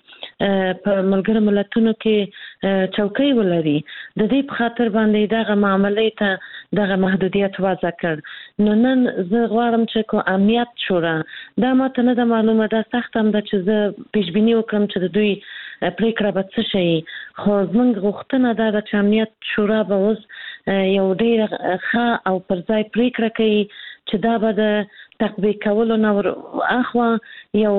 چې په ملګرو ملتونو کې چوکۍ ولري. د دې په خاطر باندې دغه معاملې ته دغه محدودیت وضع کړ. نو نن زه غواړم چې کو امنیت شورا دا ماته نه ده معلومه، دا سخت هم ده چې زه پیشبیني وکړم چې د دوی پریکړه به څه شي، خو زموږ غوښتنه دا ده چې امنیت شورا به اوس یو ډېره ښه او پر ځای پریکړه کوي چې دا به د تطبیق کولو نه اخوا یو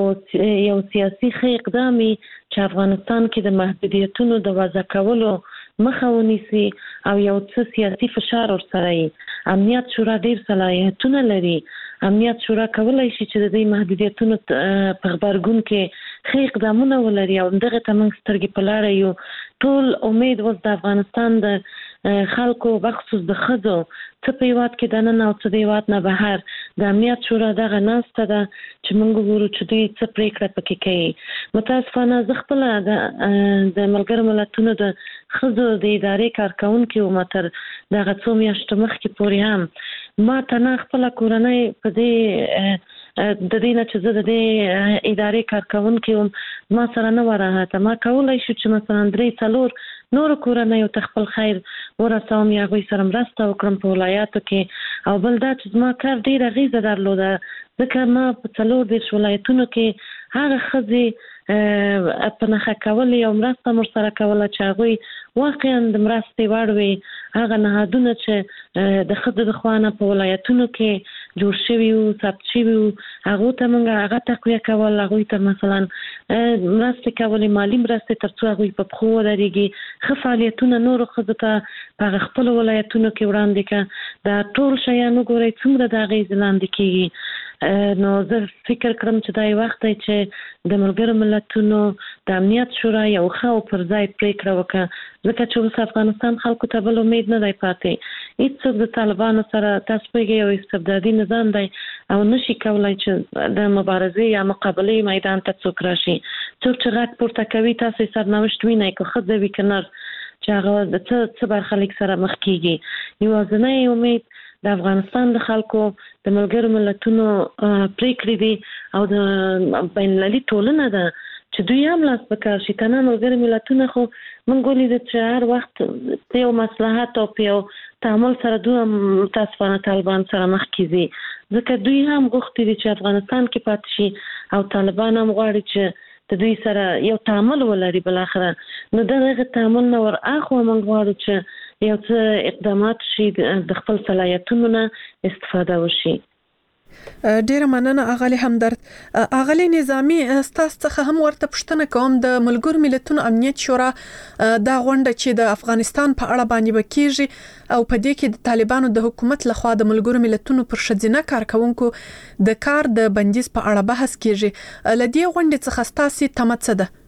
سیاسي ښه اقدام چې افغانستان کې د محدودیتونو د وضع کولو مخه ونیسي او یو څه سیاسي فشار ورسره وي. امنیت شورا ډېر صلاحیتونه لري. امنیت شورا کولای شي چې د دې محدودیتونو په غبرګون کې ښه اقدامونه ولري او دغه ته موږ سترګې په لاره یو. ټول امید اوس د افغانستان د خلکو بخصوص د ښځو څه په هیواد کې دننه او څه د هیواد نه بهر د امنیت شورا دغه ناسته ده چې موږ وګورو چې دوی څه پریکړه پکې کوي. متاسفانه زه خپله د ملګرو ملتونو د ښځو د ادارې کارکوونکې وم تر دغه څو میاشتو مخکې پورې هم ما ته نه خپله کورنۍ په دې د دې نه چې زه د دې ادارې کارکوونکې وم ما سره نه وه راحته. ما کولی شو چې مثلا 3-4 نور کورنۍ ته خپل خیر ورسوم یا غوي سره مرسته وکړم په ولایاتو کې. او بل دا چې زما کار ډیر غیزه درلوده ځکه ما په 4 ولایتونو کې هغه خزي په نخښه کولې او مرسته مرسره کوله چې هغوی واقعا د مرستې وړ وي. هغه نهادونه چې د ښځو د خوا نه په ولایتونو کې جوړ شوي وو ثبت شوي وو هغو ته موږ هغه تقویه کول هغوی ته مثلا مرستې کولې مالي مرستې تر څو هغوی په پښو ودرېږي. ښه فعالیتونه نورو ښځو ته په هغه خپلو ولایتونو کې وړاندې کړه. دا ټول شیان وګورئ څومره د اغېزې لاندې کېږي. نو زه فکر کړم چې دا یو وخت دی چې د ملګرو ملتونو د امنیت شورا یو ښه او پر ځای پریکړه وکړه ځکه چې اوس افغانستان خلکو ته بل امید نه دی پاتې. هیڅوک د طالبانو سره تاسو پوهېږئ یو استبدادي نظام دی او نشي کولی چې د مبارزې یا مقابلې میدان ته څوک راشي. څوک چې غږ پورته کوي تاسو یې سرنوشت وینئ که ښځه وي که نر چې هغه د څه برخلیک سره مخ کېږي. یوازینی امید د افغانستان د خلکو د ملګرو ملتونو پریکړې دي او د بین المللي ټولنه ده چې دوی هم لاس پکار شي. کنه ملګرو ملتونه خو موږ ولیدل چې هر وخت په یو مصلحت او په یو تعامل سره دوی متاسفانه طالبان سره مخ کیږي ځکه دوی هم غوښتي دي چې افغانستان کې پاتې شي او طالبان هم غواړي چې د دوی سره یو تعامل ولري. بل اخره نو دغه تعامل نه ور اخو موږ غواړو چې یو څه اقدامات شي د خپل صلاحیتونو نه استفاده وشي. ډیره مننه اغلی همدرد. اغلی نظامی ستاسو څخه هم ورته پوښتنه کوم د ملګرو ملتونو امنیت شورا دا غونډه چې د افغانستان په اړه باندې بکیږي او په دې کې د طالبانو د حکومت لخوا د ملګرو ملتونو پر ښځینه کارکونکو د کار د بندیز په اړه بحث کیږي. لدې غونډې څخه ستاسو تمه څه ده؟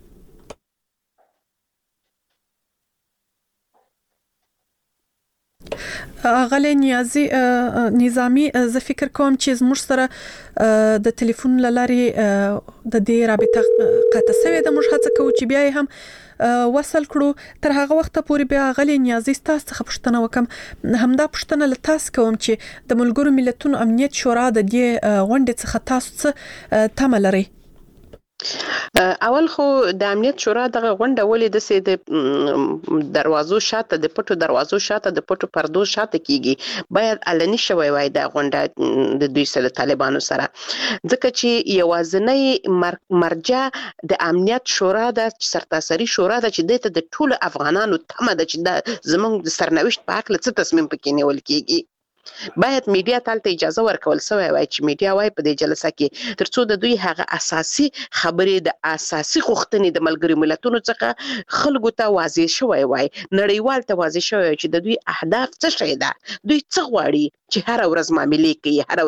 غلی نیازی نظامی زه فکر کوم چې زموږ سره د ټلیفون لارې د دې رابطه قطع شوې ده. موږ هڅه کوو چې بیا هم وصل کړو. تر هغه وخت پورې بیا غلی نیازی تاسو څخه پوښتنه وکم. همدا پوښتنه له تاسو کوم چې د ملګرو ملتونو امنیت شورا د دې غونډې څخه تاسو څه تمه لرئ؟ اول خو د امنیت شورا دغه غونډه ولې د سې د دروازو شاته د پټو دروازو شاته د پټو پردو شاته کیږي باید علني شوی وای د غونډه د دوی سره طالبانو سره ځکه چې یوازینی مرجع د امنیت شورا د سرتاسري شورا د چې د ټولو افغانانو تمه د چې د زمونږ د سرنوشت په اړه څه تصمیم پکې نیول کیږي. باید میډیا ته اجازه ورکول سوی وای چې میډیا وای په دې جلسه کې ترڅو د دوی هغه اساسي خبرې د اساسي غوښتنې د ملګرو ملتونو څخه خلکو ته واضح شوی وای نړیوال ته واضح شوی چې د دوی اهداف څه شي ده دوی څه غواړي چې هر ورځ معاملې کوي هر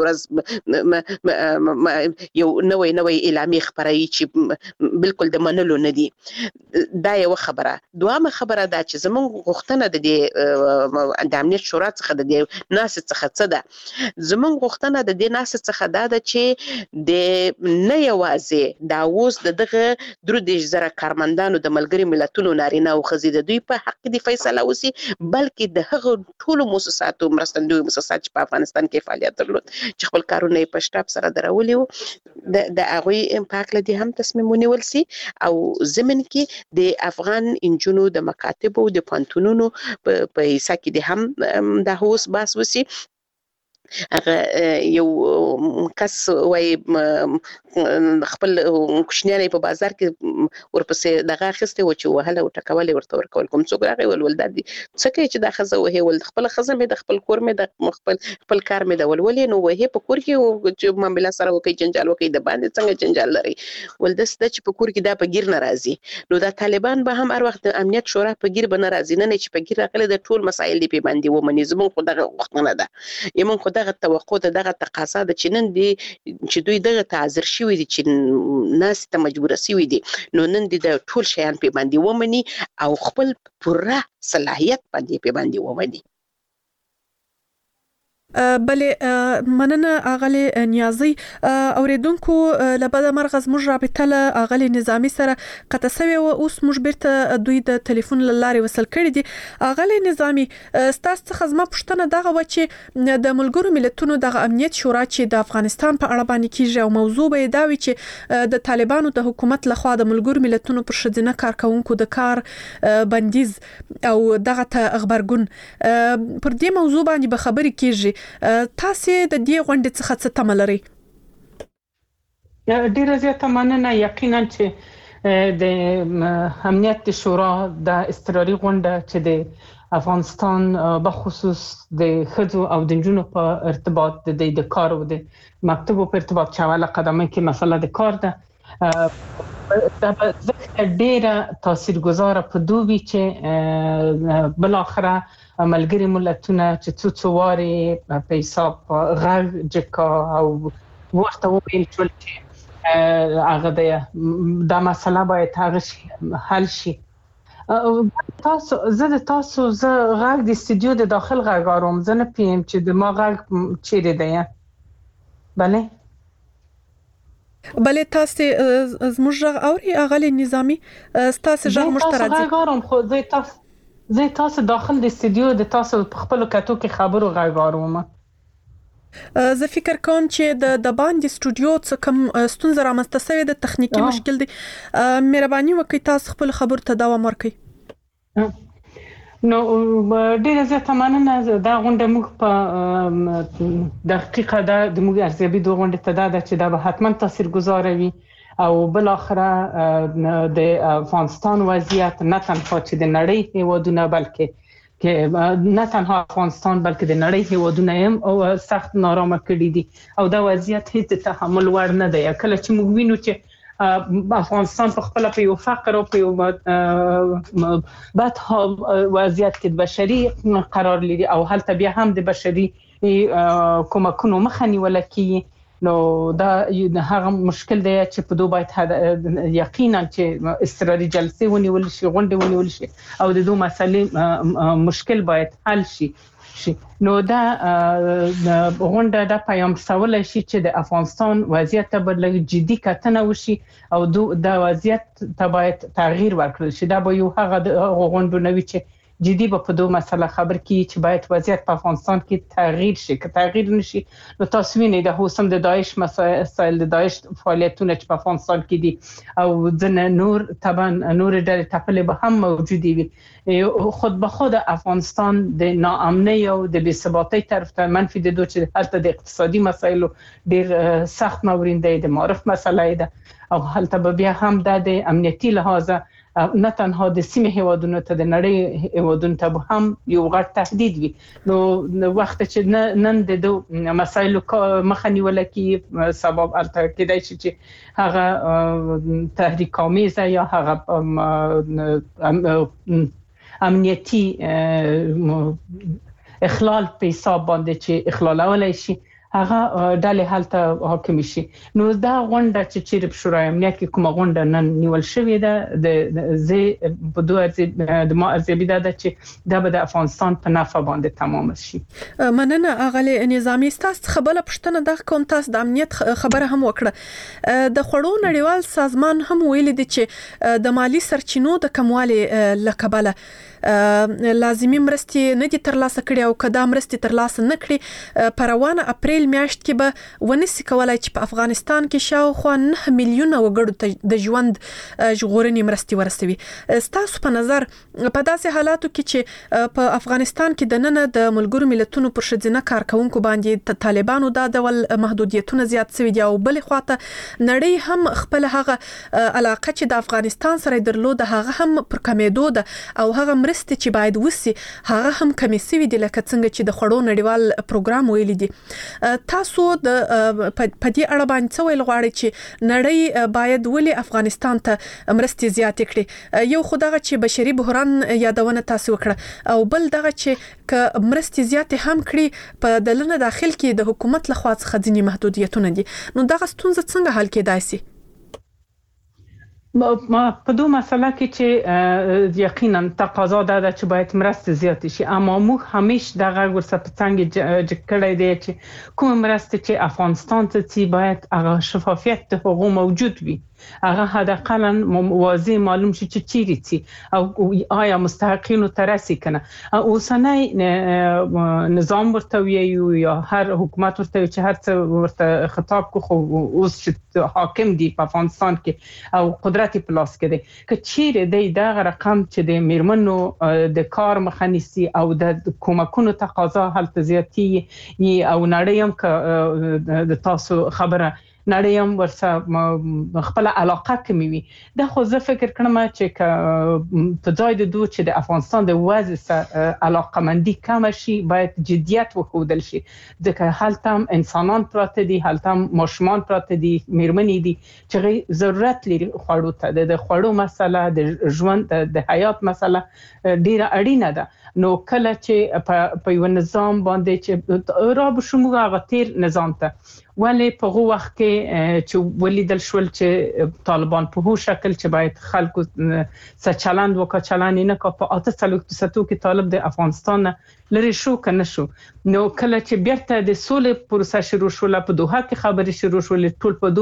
ورځ یو نوې اعلامیه خبري چې بالکل د منلو نه دي. دا یو خبره. دوامه خبره ده چې زموږ غوښتنه د امنیت شورا څخه د ناس څخه څه ده زموږ غوښتنه د دې ناس څخه ده چې د نه یوازې دا اوس دغه 3000 کارمندانو د ملګري ملتونو نارینه او ښځې د دوی په حق کې فیصله وسی بلکې د هغو ټولو مؤسساتو مرستندوی مؤسسات په افغانستان کې فعالیت درلود چې خپل کارونه په شټاب سره درولي وو د هغوی په حق لدی هم تصمیم ونیول سي او زمن کې د افغان انجونو د مکاتبو د پانتونونو په حصہ کې د هم د هوس باس وسی هغه یو کس وای خپل کوشنیانه په بازار کې ورپسې دغه خسته و چې وهله او ټکول ورته ورکول کوم څوک راغی ول د څه کې چې د خزه وه ول خپل خزه مې د خپل کور مې د خپل کار مې د ولولې نو وه په کور کې چې معاملې سره وکي جنجال وکي د باندې څنګه جنجال لري ول د چې په کور کې دا په ګیر ناراضي نو د طالبان به هم هر وخت د امنیت شورا په ګیر به ناراضي نه چې په ګیر راغلي د ټول مسایل دی په باندې و منی زمون خو دغه وختونه ده یمون خو دغه توقع دغه تقاضا د چنن دي چې دوی دغه تعذر شوی دي چې ناس ته مجبور شوی دي نو نن دي د ټول شیان په باندې ومني او خپل پوره صلاحیت باندې په باندې ومني. بلې مننه اغلی نیازي اوریدونکو لبد مرغز موږ رابطه له اغلی نظامی سره قطع سوی او اوس موږ بیرته دوی د ټلیفون لارې وصل کړی دي. اغلی نظامی ستاسو څخه زما پوښتنه دغه و چې د ملګرو ملتونو د امنیت شورا چې د افغانستان په اړه باندې کیږي او موضوع به دا وي چې د طالبانو د حکومت لخوا د ملګرو ملتونو پر شذینه کارکونکو د کار بندیز او دغه خبرګون پر دې موضوع باندې به خبرې کیږي. تاسو د دې غونډې څخه څه تمه لرئ؟ ډیره زیاته مننه. یقینا چې د امنیت شورا د استراري غونډه چې د افغانستان بخصوص د خځو او د جنونو په ارتباط د کار او د مکتوب په ارتباط چاواله قدمه کې مسله د کار ده دا ډیره تاثیرګذار په دوی چې بل اخره ملګری ملتونه چې څواري په حساب غږ جکا او ورته ویل چې هغه د مسله باید هغه حل شي. تاسو زه غږ د استودیو د داخل غږاروم، زه نه پیم چې د ما غږ چیرې دی. بله بلې تاسو زموږ غږ اوري اغلی نظامی؟ تاسو غږ مشترک زه غږاروم خو زه تاسو داخل د استودیو د تاسو په خپل کتو کې خبرو غږاروم. زه فکر کوم چې د باندې استودیو څخه کوم ستونزه رامنځته شوې د تخنیکی مشکل دی. مهرباني وکړئ تاسو خپل خبرو ته دوام ورکړئ. نو ډیره زیاته مننه. دا غونډه موږ په دقیقه د موږ ارزیابي د غونډې ته دا چې دا به حتما تاثیرګذار وي او بل اخره د افغانستان وضعیت نه تنها چې د نړۍ هیوادونه بلکې نه تنها افغانستان بلکې د نړۍ هیوادونه هم او سخت نارامه کړي دي او دا وضعیت هیڅ تحمل وړ نه دی. کله چې موږ وینو چې افغانستان په خپل په یو فقر او په یو بد وضعیت کې د بشري قرار لري او هلته بیا هم د بشري کومکونو مخه نیول کیږي، نو دا هغه مشکل دی چې په دوه باید یقینا چې استراري جلسه ونیول شي، غونډه ونیول شي او د دوه مسلې مشکل باید حل شي. نو دا غونډه د پیام سوال شي چې د افغانستان وضعیت ته بدل جدي کتنه وشي او دا وضعیت ته باید تغییر ورکړل شي. دا به یو هغه غونډه نوي چې جدي په دوه مسله خبر کی چې باید وضعیت په افغانستان کې تغییر شي. که تغییر نشي نو تاسو وینئ د هوسم د داعش مسایل د داعش فعالیتونه چې په افغانستان کې دي او ځنه نور طبعا نور ډېر ټاپلې به هم موجودي وي. خود به خود افغانستان د ناامنۍ او د بې ثباتۍ طرف ته منفي د دوه چې هلته د اقتصادي مسایلو ډېر سخت مورین دی، د معرف مسله ده او هلته به بیا هم د امنیتي لحاظه نه تنها د سیمه هیوادونو ته د نړۍ هیوادونو ته هم یو غټ تهدید وي. نو وخت چې نن د دوه مسایلو مخه نیول کی سبب الته کېدای شي چې هغه تحریک آمیزه یا هغه امنیتی اخلال په حساب باندې چې اخلال اولای شي هغه ډلې هلته حاکم شي. نو دا غونډه چې چیرې په شورای امنیت کې کومه غونډه نن نیول شوې ده د زه په دوه د ما ارزیابي ده چې دا به د افغانستان په نفع باندې تمام شي. مننه اغلی نظامی. تاسو خبره پښتنه د کوم تاسو د امنیت خبره هم وکړه. د خړو نړیوال سازمان هم ویل دي چې د مالی سرچینو د کموالي لکبله لازمي مرستې نه دي ترلاسه کړي او کدا مرستې ترلاسه نه کړي په روانه اپریل میاشت کې به ونسي کولای چې په افغانستان کې شاوخوا 9 میلیونه وګړو ته د ژوند ژغورنې مرستې ورسوي. ستاسو په نظر په داسې حالاتو کې چې په افغانستان کې د نن د ملګرو ملتونو پر شذینه کارکونکو باندې طالبانو دا ډول محدودیتونه زیات شوي دي او بل خواته نړۍ هم خپل هغه علاقه چې د افغانستان سره درلود هغه هم پر کمیدو ده او هغه مرستې چې باید وسی هغه هم کمی شوي دي لکه څنګه چې د خړو نړیوال پروګرام ویل دي. تاسو د په دې اړه باندې څه ویل غواړئ چې نړۍ باید ولې افغانستان ته مرستې زیاتې کړي؟ یو خو دغه چې بشري بحران یادونه تاسو وکړه او بل دغه چې ک مرستې زیاتې هم کړي په دلنه داخل کې د حکومت لخوا څخه ځینې محدودیتونه دي، نو دغه ستونزه څنګه حل کېدای شي؟ په دوه مسله کې چې یقینا تقاضا ده چې باید مرسته زیات شي، اما موږ همیشه دغه ورسره په څنګه کړی دی چې کوم مرسته چې افغانستان ته چې باید هغه شفافیت هغه موجود وي، هغه حداقل واضح معلوم شي چې چیرې چې او آیا مستحقینو ته رسي کنه. اوسنۍ نظام ورته ویو یا هر حکومت ورته چې هر څه ورته خطاب کو، خو اوس چې حاکم دی په افغانستان کې او قدرت په لاس کې دی، که چیرې دغه رقم چې د میرمنو د کار مخه نیسي او د کومکونو تقاضا هلته زیاتی او نړۍ هم د تاسو خبره نړۍ هم ورسره خپل علاقه کمی وي. دا خو زه فکر کړم چې په ځای د دوه چې د افغانستان د وضع سره علاقمندي کم شي، باید جدیت وښودل شي، ځکه هلته هم انسانان پراته دي، هلته هم ماشومان پراته دي، میرمنې دي چې ضرورت لري خوړو ته. د خوړو مسله، د ژوند د حیات مسله ډیره اړینه ده. نو کله چې په یو نظام باندې چې را بشمو هغه تیر نظام ته ولی په هغه وخت کې چې ولیدل شول چې طالبان په هو شکل چې باید خلکو سره چلند وکړي، چلند نه کا په 8% کې طالب د افغانستان لري شو کنه شو. نو کله چې بیرته د سولې پروسه شروع شول، په دوحه کې خبرې شروع شول، ټول په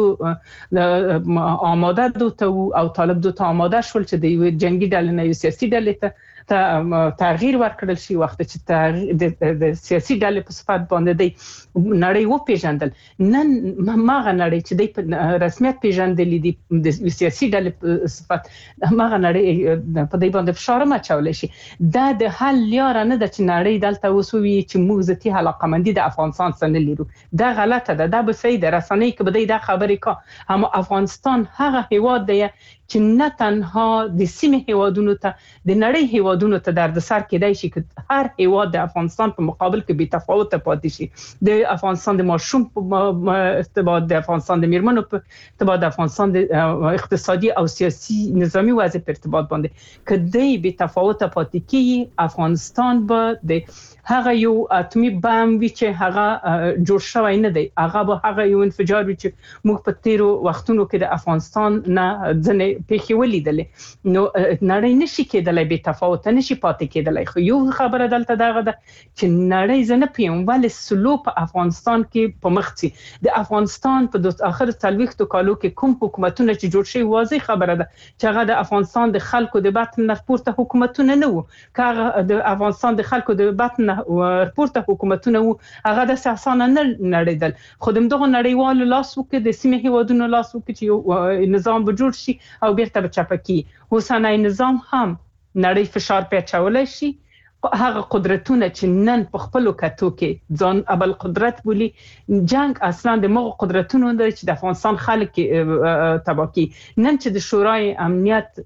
دوه آماده دوته او طالب دوته آماده شول چې د یو جنگي ډلې نه یو سیاسي ډلې ته تغییر ورکړل شي. وخت چې د سیاسي ډلې په صفت باندې دی نړۍ و پیژندل، نن ماغه نړۍ چې دی په رسمیت پیژندل دي د سیاسي ډلې په صفت، ماغه نړۍ په دې باندې فشار مچول شي. دا د حل لار نه ده چې نړۍ دلته وسوي چې موږ ذاتي علاقمندي د افغانستان سره نه لرو. دا غلطه ده. دا به صحیح ده رسنۍ کې به دا خبرې کا، هم افغانستان هغه هیواد دی چې نه تنها د سیمې هیوادونو ته، د نړۍ هیوادونو ته دردسر کېدای شي چې هر هیواد د افغانستان په مقابل کې بې تفاوت پاتې شي. د افغانستان د ماشوم په ارتباط، د افغانستان د میرمنو په ارتباط، د افغانستان د اقتصادي او سیاسي نظامی وضع په ارتباط باندې کدی بې تفاوت پاتې کیږي، افغانستان به د هغه یو اتمی بم وی چې هغه جوړ شوی نه دی، هغه به هغه یو انفجار وی چې موږ په تیرو وختونو کې د افغانستان نه ځنې پیښې ولیدلې. نو نړۍ نشي کېدلای بې تفاوت نشي پاتې کېدلای. خو یو خبره دلته دغه ده چې نړۍ زنه پیم ولې سلو په افغانستان کې په مخ سي. د افغانستان په اخر 40 کالو کې کوم حکومتونه چې جوړ شي واضح خبره ده چې هغه د افغانستان د خلکو د باطن نه پورته حکومتونه نه وو. کله د افغانستان د خلکو د باطن ورپورته حکومتونه وو، هغه د اساسانه نه نړیدل. خو دغه نړیوالو لاس وکړي، د سیمې هیوادونو لاس وکړي چې یو نظام به جوړ شي او بیرته به چپکی. اوسنۍ نظام هم نړۍ فشار پیچولای شي. هغه قدرتونه چې نن په خپل کتو کې ځان ابل قدرت بولی، جنگ اصلا د مغو قدرتونو د چې د افغانستان خلک تباکی. نن چې د شورای امنیت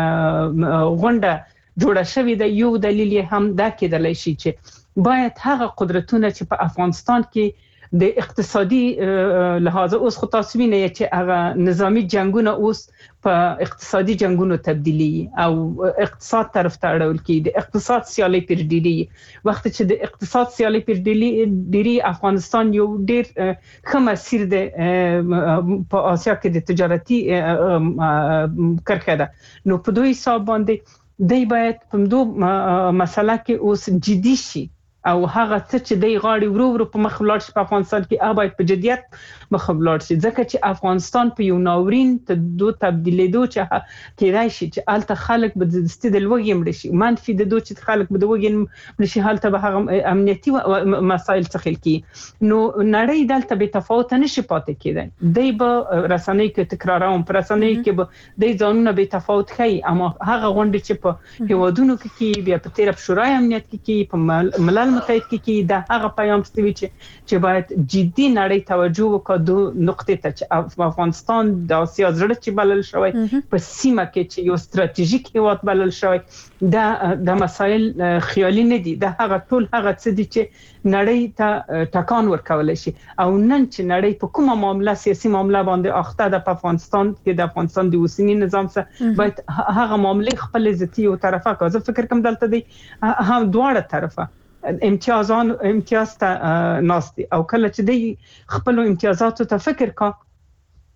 غونډه جوړه شوې ده، یو دلیل هم دا کېدلی شي چې باید هغه قدرتونه چې په افغانستان کې د اقتصادي لحاظ اوس خو تاسو وینئ چې هغه نظامی جنگونه اوس په اقتصادي جنگونو تبدیلی او اقتصاد طرف ته اړول کی، د اقتصاد سیالي پر ډیری. وخت چې د اقتصاد سیالي پر ډیری افغانستان یو ډیر ښه مسیر دی په آسیا کې د تجارتي کرخه ده. نو په دوی حساب باندې دی باید په دوه مسله کې اوس جدي شي او هغه څه چې دی غاړي ورو په مخ ولاړ شي په افغانستان کې باید په جدیت مخ ولاړ شي، ځکه چې افغانستان په یو ناورین ته دوه تبدیلېدو چې کېدای شي چې الته خلک به د ستدل وګیم شي، منفي د دوه چې خلک به د وګیم شي، حالت به هغه امنیتي مسایل څخه کی. نو نړۍ دلته به تفاوت نشي پاتې کېدای. دی به رسنۍ کې تکراروم، پر رسنۍ کې به د ځانونه به تفاوت خي، اما هغه غونډه چې په هیوادونو کې بیا په تیر شورای امنیت کې په ملل متحد کې دا هغه پیغام ستوي چې باید جدي نړۍ توجه وکړي دو نقطې ته چې افغانستان د آسیا زړه چې بلل شوی، په سیمه کې چې یو ستراتیژیک هیواد بلل شوی، دا د مسایل خیالي نه دي. دا هغه ټول هغه څه دي چې نړۍ ته ټکان ورکول شي. او نن چې نړۍ په کومه معاملې سیاسي معاملې باندې اخته ده په افغانستان کې، د افغانستان د اوسنی نظام سره باید هغه معاملې خپل ذاتي او طرفه کا. زه فکر کوم دلته دی هم دواړه طرفه امتیاز ته ناستي او کله چې دی خپل امتیازاتو ته فکر کا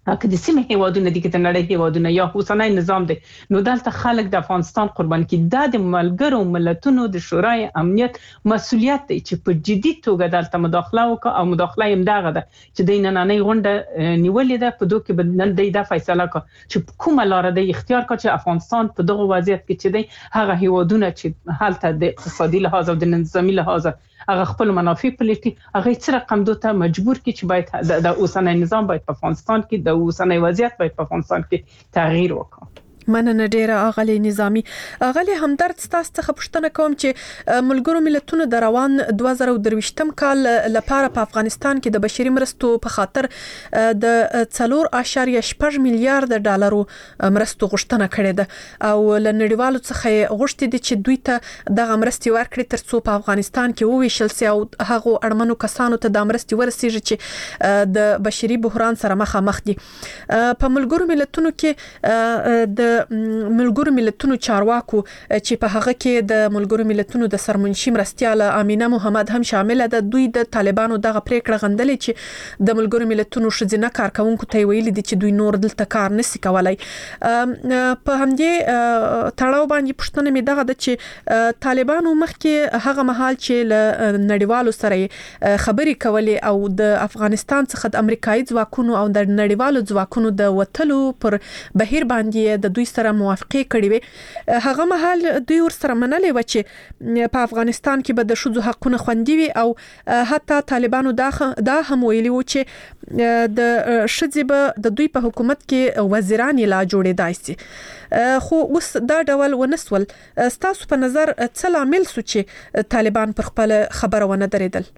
که د سیمه هیوادونه دي کې د نړۍ هیوادونه یا اوسنۍ نظام دی نو دلته خلک د افغانستان قربان کې د ملګرو ملتونو د شورای امنیت مسؤلیت دی چې په جدي توګه دلته مداخله وکړي او مداخله هم دغه ده چې د نننۍ غونډه نیولې ده په دوه کې بدنن د فیصله وکړي چې کومه لار د اختیار کړي چې افغانستان په دغه وضعیت کې چې دی هغه هیوادونه چې حالت د اقتصادي لحاظ او د نظامی لحاظ هغه خپل منافع پلیټي هغه څه رقم دوته مجبور کی چې باید د اوسنۍ نظام باید په افغانستان کې د اوسنۍ وضعیت باید په افغانستان کې تغییر وکړي. مننه ډیره اغلی نظامی. اغلی همدرد ستاسو څخه پوښتنه کوم چې ملګرو ملتونو د روان 2023م کال لپاره په افغانستان کې د بشري مرستو په خاطر د 4.8 میلیارډ ډالرو مرستو غوښتنه کړې ده او لنړیوالو څخه غوښتي دي چې دوی ته دغه مرستې ورکړي ترڅو په افغانستان کې وویشل سي او هغه اړمنو کسانو ته د مرستې ورسیږي چې د بشري بحران سره مخامخ دي. په ملګرو ملتونو کې د ملګرو ملتونو چارواکو چې په هغه کې د ملګرو ملتونو د سرمنشي مرستياله امینه محمد هم شامل ده دوی د طالبانو دغه پریکړه غندلې چې د ملګرو ملتونو شذینه کارکونکو ته ویلي دي چې دوی نور دلته کار نشي کولای. په همدې تړاو باندې پوښتنه مې دغه ده چې طالبانو مخکې هغه مهال چې له نړیوالو سره خبري کولې او د افغانستان څخه د امریکایي ځواکونو او د نړیوالو ځواکونو د وټلو پر بهیر باندې د دوی سره موافقه کړې وي هغه مهال دوی ور سره منلې و چې په افغانستان کې به د شذو حقوقونه خوندي وي او حتی طالبانو دا هم ویلي و چې د شذې به د دوی په حکومت کې وزیران لا جوړېدای شي خو اوس دا ډول ونسول. ستاسو په نظر څه لامل سو چې طالبان پر خپل خبره ونه درېدل؟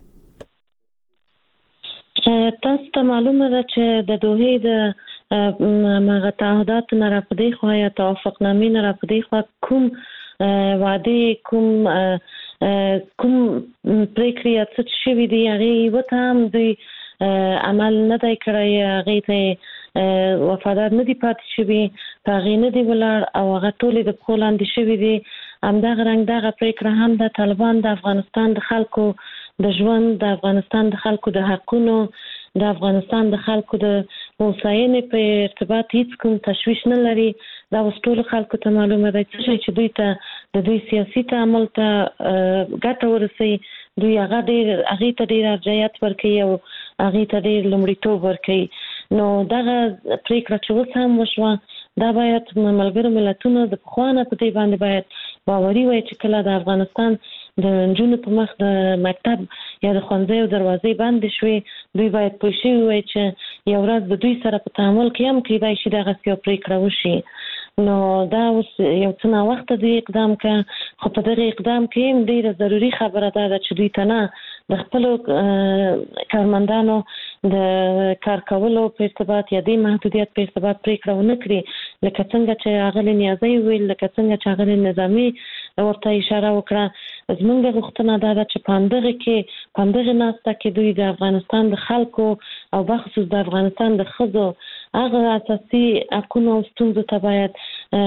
تاسو ته معلومه ده چې د دوه د مغه تعهدات نه را پدې خو یا توافقنامې نه را پدې خو کوم وعده کوم پریکړه څه شوی دی هغه وته هم دی عمل نه دی کړی هغه ته وفادار نه دی پاتې شوی هغه نه دی ولر او هغه ټول د پولند شوی دی همدغه رنګ دغه پریکړه هم د طالبان د افغانستان د خلکو د ژوند د افغانستان د خلکو د حقوقو د افغانستان د خلکو د هوساینې په ارتباط هیڅ کوم تشویش نه لري. دا ټول خلکو ته معلومه ده چې دوی ته د دوی سیاسي تعامل ته ګټه ورسي دوی هغه ته ډیر ارجحیت ورکوي او هغه ته ډیر لومړیتوب ورکوي. نو دغه پریکړه چې اوس هم وشوه دا باید ملګرو ملتونو د پخوانه په دې باندې باید باوري وي چې کله د افغانستان د نجونو په مخ د مکتب یا د ښوونځي دروازې بند شوي دوی باید پوه شي وي چې یو ورځ د دوی سره په تعامل کې هم کېدای شي دغه یو پریکړه وشي. نو دا اوس یو څه نه وخت دی اقدام کړه خو په دغه اقدام کې ډیره ضروری خبره ده چې دوی ته نه د خپل کارمندانو د کار کولو په ارتباط یا د محدودیت په ارتباط پریکړه ونه کړي لکه څنګه چې هغه نیازي ویل لکه څنګه چې هغه نظامی ورته اشاره وکړه زمونږ غوښتنه ده چې پاندغه ناسته کې دوی د افغانستان د خلکو او بخصوص د افغانستان د خزو هغه اساسي حقوقو او ستونزو ته باید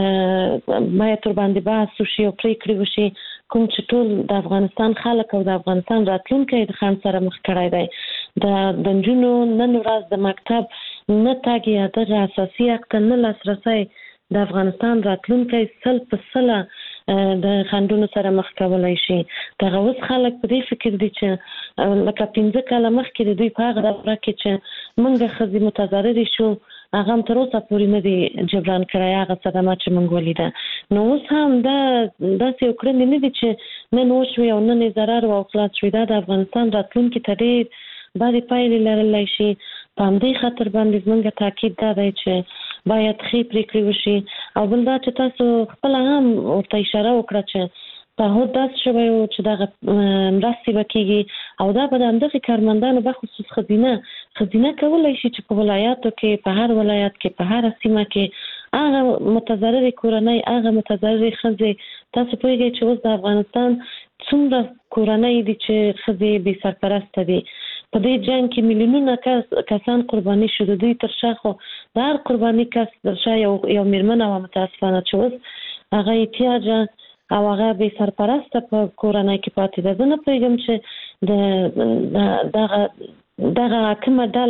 تر باندې بحث وشي او پریکړې وشي کوم چې ټول د افغانستان خلک او د افغانستان راتلونکي د خان سره مخ کړای دی د نجونو نن ورځ د مکتب نه تاګي د اساسي حق نه لاسرسي د افغانستان راتلونکي سل په سله د خندونو سره مخ کولای شي. دا اوس خلک په دې فکر دي چې لکه 15 کاله مخکې دوی په هغه دوره کې چې موږ خزي متضرر شو هغه تر اوسه پورې نه دی جبران کړی هغه صدمات چې موږ ولیده. نو اوس هم دا داسې یو کړنې نه دي چې نن وشوي او نن ضرر او خلاص شوي دا د افغانستان راتلونکي ته ډېر بعدې پایلې لرلی شي. په همدې خاطر باندې زموږ تاکید دا دی چې باید ښې پریکړې وشي او بل دا چې تاسو خپله هم ورته اشاره وکړه چې تعهد داسې شوی و چې دغه مرستې به کېږي او دا به د همدغې کارمندانو بخصوص خزینه کولی شي چې په ولایاتو کې په هر ولایت کې په هره سیمه کې هغه متضررې کورنۍ هغه متضررې ښځې تاسو پوهېږئ چې اوس د افغانستان څومره کورنۍ دي چې ښځې بې سرپرسته دي. په دې جنگ کې میلیونونه کسان قرباني شو د دوی تر شا خو د هر قرباني کس تر شا یو میرمن او متاسفانه چې اوس هغه احتیاج او هغه بې سرپرسته په کورنۍ کې پاتې ده. زه نه پوهېږم چې دغه کومه ډله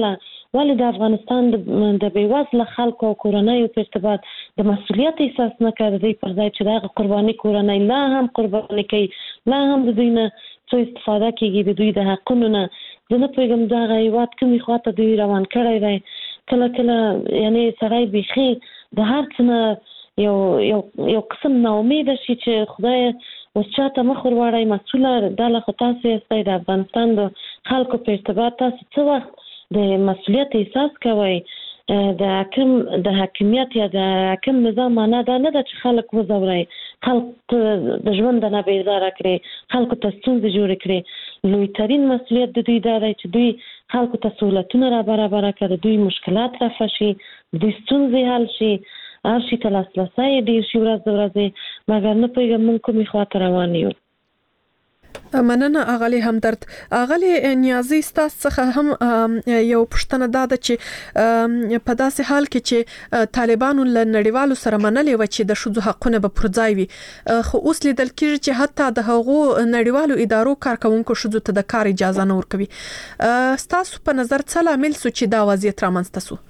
ولې د افغانستان د بیوزله خلکو او کورنیو په ارتباط د مسؤلیت احساس نه کوي پر ځای چې دا قرباني کورنۍ لا هم قرباني کوي، لا هم د دوی نه څو استفاده کیږي د دوی د حقونو نه. زه نه پوهېږم دا هیواد کومې خواته دوی روان کړی دی. کله کله یعنی سړی بیخي د هر څه نه یو قسم ناامیده شي چې خدای اوس چاته مخ ور واړی، مسؤله ډله خو تاسو یاستئ، د افغانستان د خلکو په ارتباط تاسو څه وخت د مسؤلیت احساس کوئ؟ د حاکمیت یا د حاکم نظام معنا دا نه ده چې خلک وځورئ، خلک د ژوند نه بیزاره کړي، خلکو ته ستونزې جوړې کړي. لوی ترین مسؤلیت د دوی دا دی چې دوی خلکو ته سهولتونه را برابره کړي، دوی مشکلات رفع شي، دوی ستونزې حل شي، هر شي ته لاسرسی ډېر شي ورځ ورځې. مګر نه پوهېږم موږ کومې خواته روان یو. مننه اغلی همدرد. اغلی نیازی ستاسو څخه هم یو پوښتنه ده چې په داسې حال کې چې طالبانو له نړیوالو سره منلې و چې د ښځو حقونه به پر ځای وي، خو اوس لیدل کېږي چې حتی د هغو نړیوالو ادارو کارکونکو ښځو ته د کار اجازه نه ورکوي. ستاسو په نظر څه لامل سو چې دا وضعیت رامنځته سو؟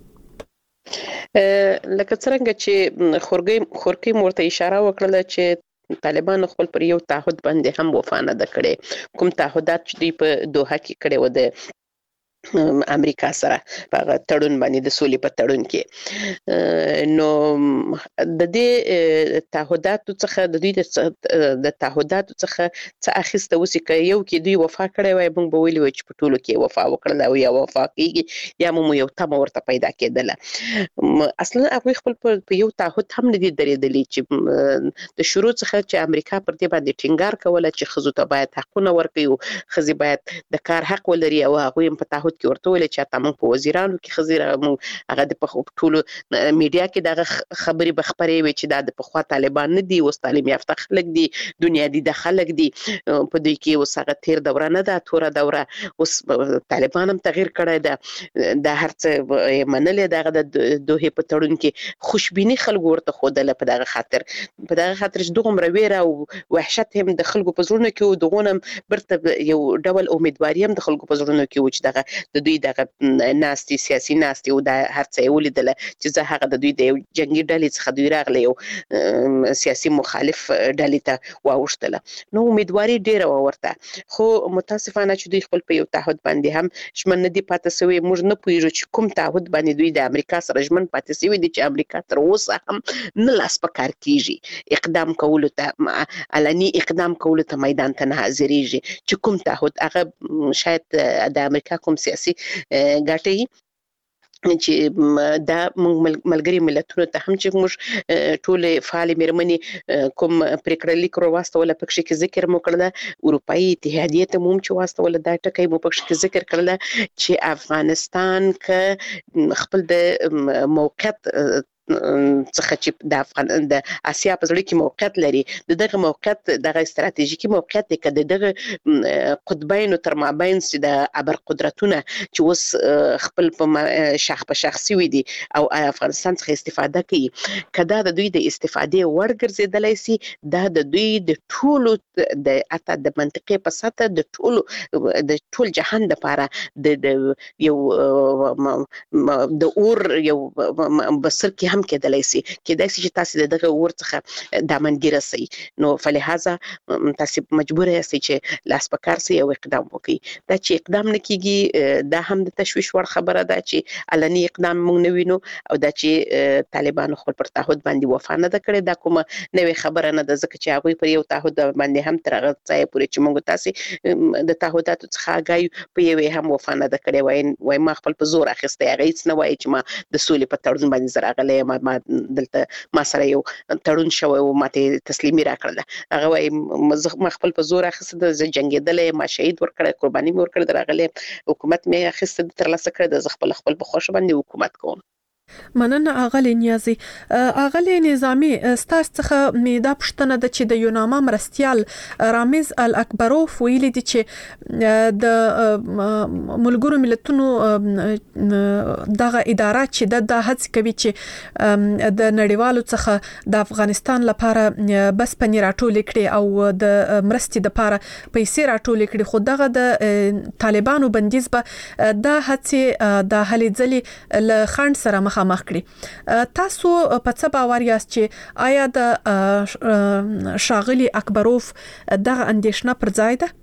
لکه څنګه چې خورګي مورته اشاره وکړه چې طالبان خپل پر یو تعهد باندې هم وفا نه ده کړې، کوم تعهدات چې دوی په دوحه کې کړي و د امریکا سره په تړون باندې د سولې په تړون کې. نو د دې تعهداتو څخه د دوی د تعهداتو څخه څه اخیسته وسی که یو کې دوی وفا کړی وای موږ به ویلي وای چې په ټولو کې وفا وکړله او یا وفا کیږي یا مو یو تمه ورته پیدا کېدله. اصلا هغوی خپل په یو تعهد هم نه دي درېدلي چې د شروع څخه چې امریکا پر دې باندې ټینګار کوله چې ښځو ته باید حقونه ورکړي او ښځې باید د کار حق ولري، او هغوی هم په تعهد کې ورته ویل چې حتی موږ په وزیرانو کې ښځې هغه د ټولو میډیا کې دغه خبرې به خپرې وي چې دا د پخوا طالبان نه دي، اوس تعلیم یافته خلک دي، دنیا دیده خلک دي، په دوی کې اوس هغه تیر دوره نه ده، توره دوره. اوس طالبان هم تغییر کړی ده، د هر څه منلې دغه د دوحې په تړون کې خوشبیني خلکو ورته ښودله په دغه خاطر چې دغومره ویره او وحشت هم د خلکو په زړونو کې و، دغونه برته یو ډول امیدواري هم د خلکو په زړونو کې و چې دغه د دوی دغه ناستي سیاسي ناستي او د هر څه یې ولیدله چې زه هغه د دوی د یو جنګي ډلې څخه دوی راغلی یو سیاسي مخالف ډلې ته واوښتله. نو امیدواري ډېره وه ورته، خو متاسفانه چې دوی خپل په یو تعهد باندې هم ژمن نه دي پاتې سوي. موږ نه پوهېږو چې کوم تعهد باندې دوی د امریکا سره ژمن پاتې سوي دي چې امریکا تر اوسه هم نه لاس په کار کېږي اقدام کولو ته، علني اقدام کولو ته میدان ته نه حاضرېږي چې کوم تعهد هغه شاید د امریکا کوم سیاسي ګټې چې دا موږ ملګري ملتونو ته هم چې موږ ټولې فعالې مېرمنې کوم پرېکړه لیک راواستوله پکښې کې ذکر مو کړله، اروپایي اتحادیې ته مو هم چې واستوله دا ټکی مو پکښې کې ذکر کړله چې افغانستان که خپل د موقعیت څخه چې د اسیا په زړه کې موقعیت لري، د دغه موقعیت دغه استراتیژیکي موقعیت دی که د دغه قطبینو تر مابین چې د ابرقدرتونه چې اوس خپل په شاخ په شاخ سوي دي او افغانستان څخه استفاده کوي، که دا د دوی د استفادې وړ ګرځېدلی سي، دا د دوی د ټولو د حتی د منطقې په سطح د ټول جهان دپاره د یو د اور یو بسر کې هم کېدلی سي چې تاسو د دغه اور څخه دامنګیره سئ. نو فلهذا تاسو مجبور یاستئ چې لاس په کار سئ او اقدام وکړئ. دا چې اقدام نه کیږي دا هم د تشویش وړ خبره ده چې علني اقدام موږ نه وینو، او دا چې طالبانو خپل پر تعهد باندې وفا نه ده کړې دا کومه نوې خبره نه ده، ځکه چې هغوی پر یو تعهد باندې هم تر هغه ځایه پورې چې موږ تاسې د تعهداتو څخه آګاه په یوې هم وفا نه ده کړې. وایي ما خپل په زور اخیستی، هغه هېڅ نه وایي چې ما د سولې په تړون باندې زه راغلی ما دلته ما سره یو تړون شوی او ماته تسلیمي راکړله، هغه وایي ما خپل په زور اخیسته ده، زه جنګېدلی ما شهید ورکړی، قرباني مې ورکړې ده، راغلی حکومت مې اخیسته ده ترلاسه کړی ده، زه خپل په خوښه باندې حکومت کوم. مننه اغلی نیازي. اغلی نظامی ستاسو څخه میدا پښتنه د چې د یوناما مرستيال رامز الاکبروف ویلي دي چې د ملګرو ملتونو دغه اداره چې د هڅه کوي چې د نړیوالو څخه د افغانستان لپاره بس پنی راټول کړي او د مرستې لپاره پیسې راټول کړي، خو دغه د طالبانو بندیز به د هڅه د هلې ځلې له خند سره مخامخ کړي. تاسو په څه باور یاست چې آیا د شاغلی اکبروف دغه اندیشنه پر ځای ده؟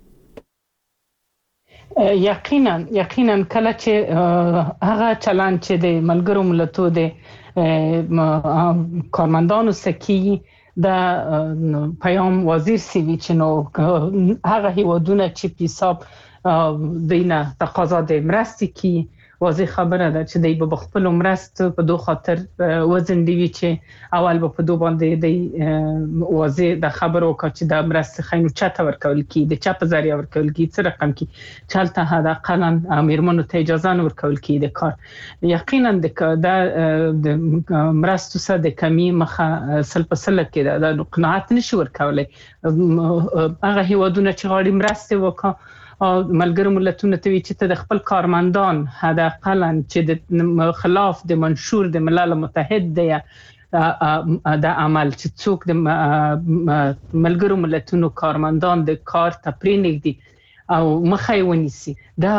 یقینا کله چې هغه چلان چې د ملګرو ملتونو د کارمندانو سکی د پیام وزیر سیوی چې نو هغه هیوادونه چې پیساب دینه تقاضا د مرستې کی واضح خبره ده چې دای په خپل مرست په دوه خاطر وزن دی چې اول په دوه باندې دی واضح د خبرو کا چې د مرست خینو چاته ورکول کی د چا په ذریعہ ورکول کی څه رقم کی چالته هدا قانون امیرمنو ته اجازه نه ورکول کی د کار یقینا د مرست سره د کمی مخه سل په سل کې د قناعت نشي ورکولای. هغه هیوادونه چې غواړي مرسته وکړي ملګرو ملتونو ته وی چې د خپل کارمندان هدا قلن چې د خلاف د منشور د ملل متحد دی د عمل چې څوک د ملګرو ملتونو کارمندان د کار تپرینګ دي او مخه ونیسي دا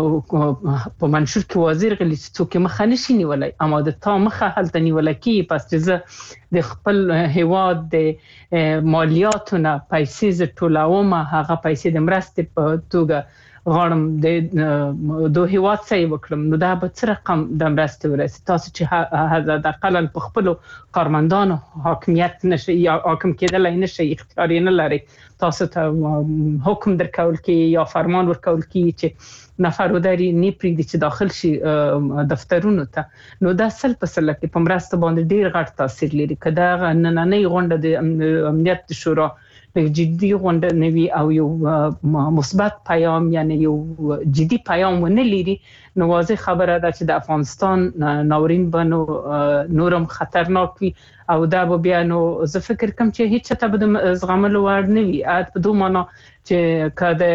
په منشور کې واضح غلي چې څوک مخه نشي نیولای، اما د تا مخه هلته نیول کی پس چې د خپل هیواد د مالیاتونه پیسې ټولومه هغه پیسې د مرستې په توګه غواړم د دوه هیواد سره وکړم نو دا به څه رقم د مرستې ورسي. تاسو چې د اقل په خپل کارمندانو حاکمیت نشي یا حاکم کېدل نشي اختیار نه لري، تاسو ته حکم درکول کی یا فرمان ورکول کی چې نفر وداري نه پریږدي چې داخل شي دفترونو ته نو دا سل په سل کې په مرسته باندې ډیر غټ تاثیر لري. کدا نننۍ غونډه د امنیت شورا د جدي غونډه نوي او یو مثبت پیام یعنی یو جدي پیام ونه لري نو واضح خبره ده چې د افغانستان ناورین بنو نورم خطرناک وي او دا به بیا نو زه فکر کوم چې هیڅ ته به زغملو وړ نه وي په دوه معنا چې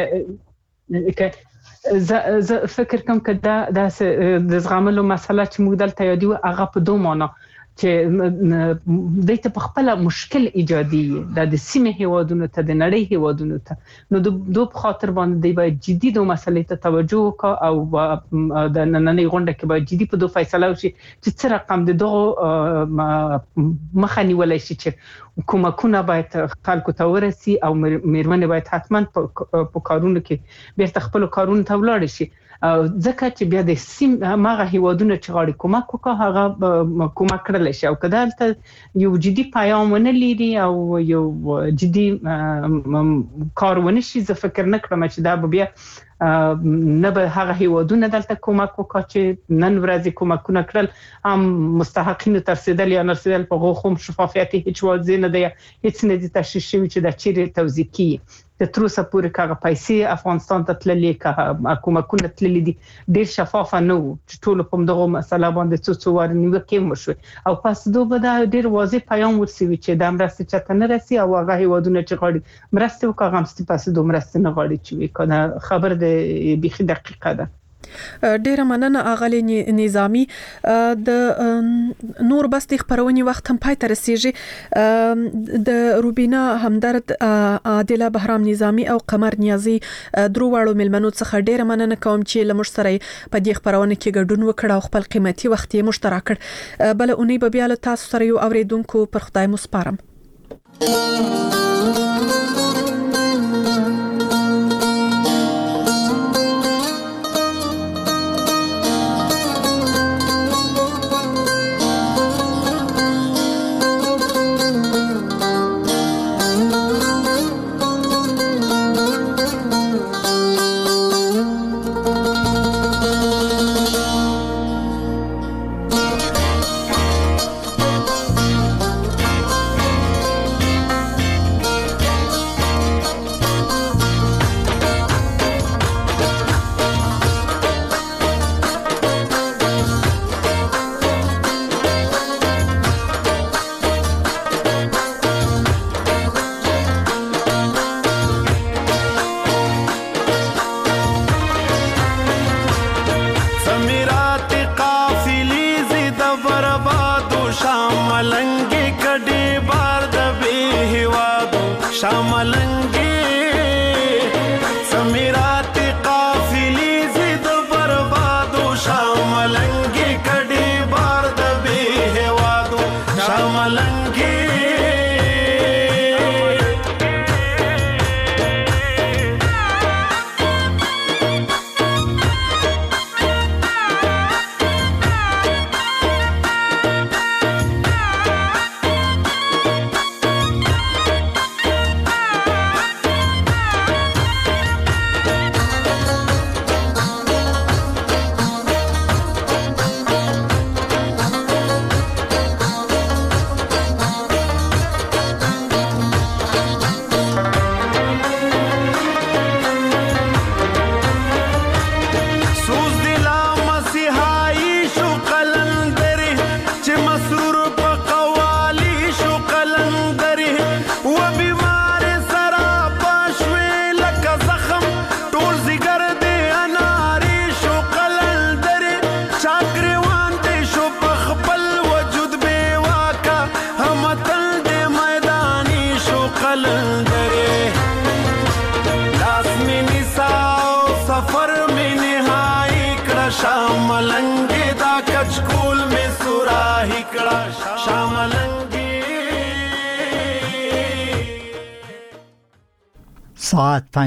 کده زه فکر کوم کدا د زغملو مسله چې موږ دلته یادو هغه په دوه معنا چې دایته په خپل مشکل ایجادي د سیمه هیوادونو ته د نړۍ هیوادونو ته نو د دوه خاطر باندې دی باید جدي د مسلې ته توجه وکړي او د نننۍ غونډه کې باید جدي په دوه فیصله وشي چې څه رقم د دغه مخنیول شي چې کومکونه باید خلکو ته ورسي او میرمنې باید حتما په کارونو کې بیرته خپل کارونو ته ولاړ شي ځکه چې بیا د سیم ماغه هیوادونه چې غواړي کومک وکړي هغه کومک کړل شي او کله یو جدي پیام ونه لري او یو جدي کار ونه شي زه فکر نه کوم چې دا بیا نه به هغه هیوادونه دلته کومک وکړي چې نن ورځ کومکونه کړل هم مستحقین ترسیدل یا نرسیدل په غوښم شفافیت هیڅ واضح نه دی هیڅ نه دي تشریح شوی چې د چیرې توزیع کی د تروسه پورې کاغه پیسې افغانستان ته تللې کا کومکونه تللې دي ډیر شفاف نه وو چې ټول په دغه مسله باندې څه ور نیوکه مشو او پس دوه به ډیر واضح پیغام ورسوي چې د مرستې چته نه رسي او هغه هیوادونه چې غواړي مرستې وکړي غمستې پس دوه مرستې نه غواړي چې وکړه خبر د بيخي دقیقه ده. ډیره مننه اغلی نظامی. د نور بس د خبرونې وخت هم پای ته رسیږي. د روبینا همدرد، عادله بهرام نظامی او قمر نیازی درو واړو ملمنو څخه ډیره مننه کوم چې لمر سره په دې خبرونه کې ګډون وکړ او خپل قیمتي وخت یې مشترک کړ. بل اونۍ به بیا له تاسو سره یو اوریدونکو پر خدای مسپارم. شاملنګي دا کچکول می سوراهی کړه شاملنګي ساعت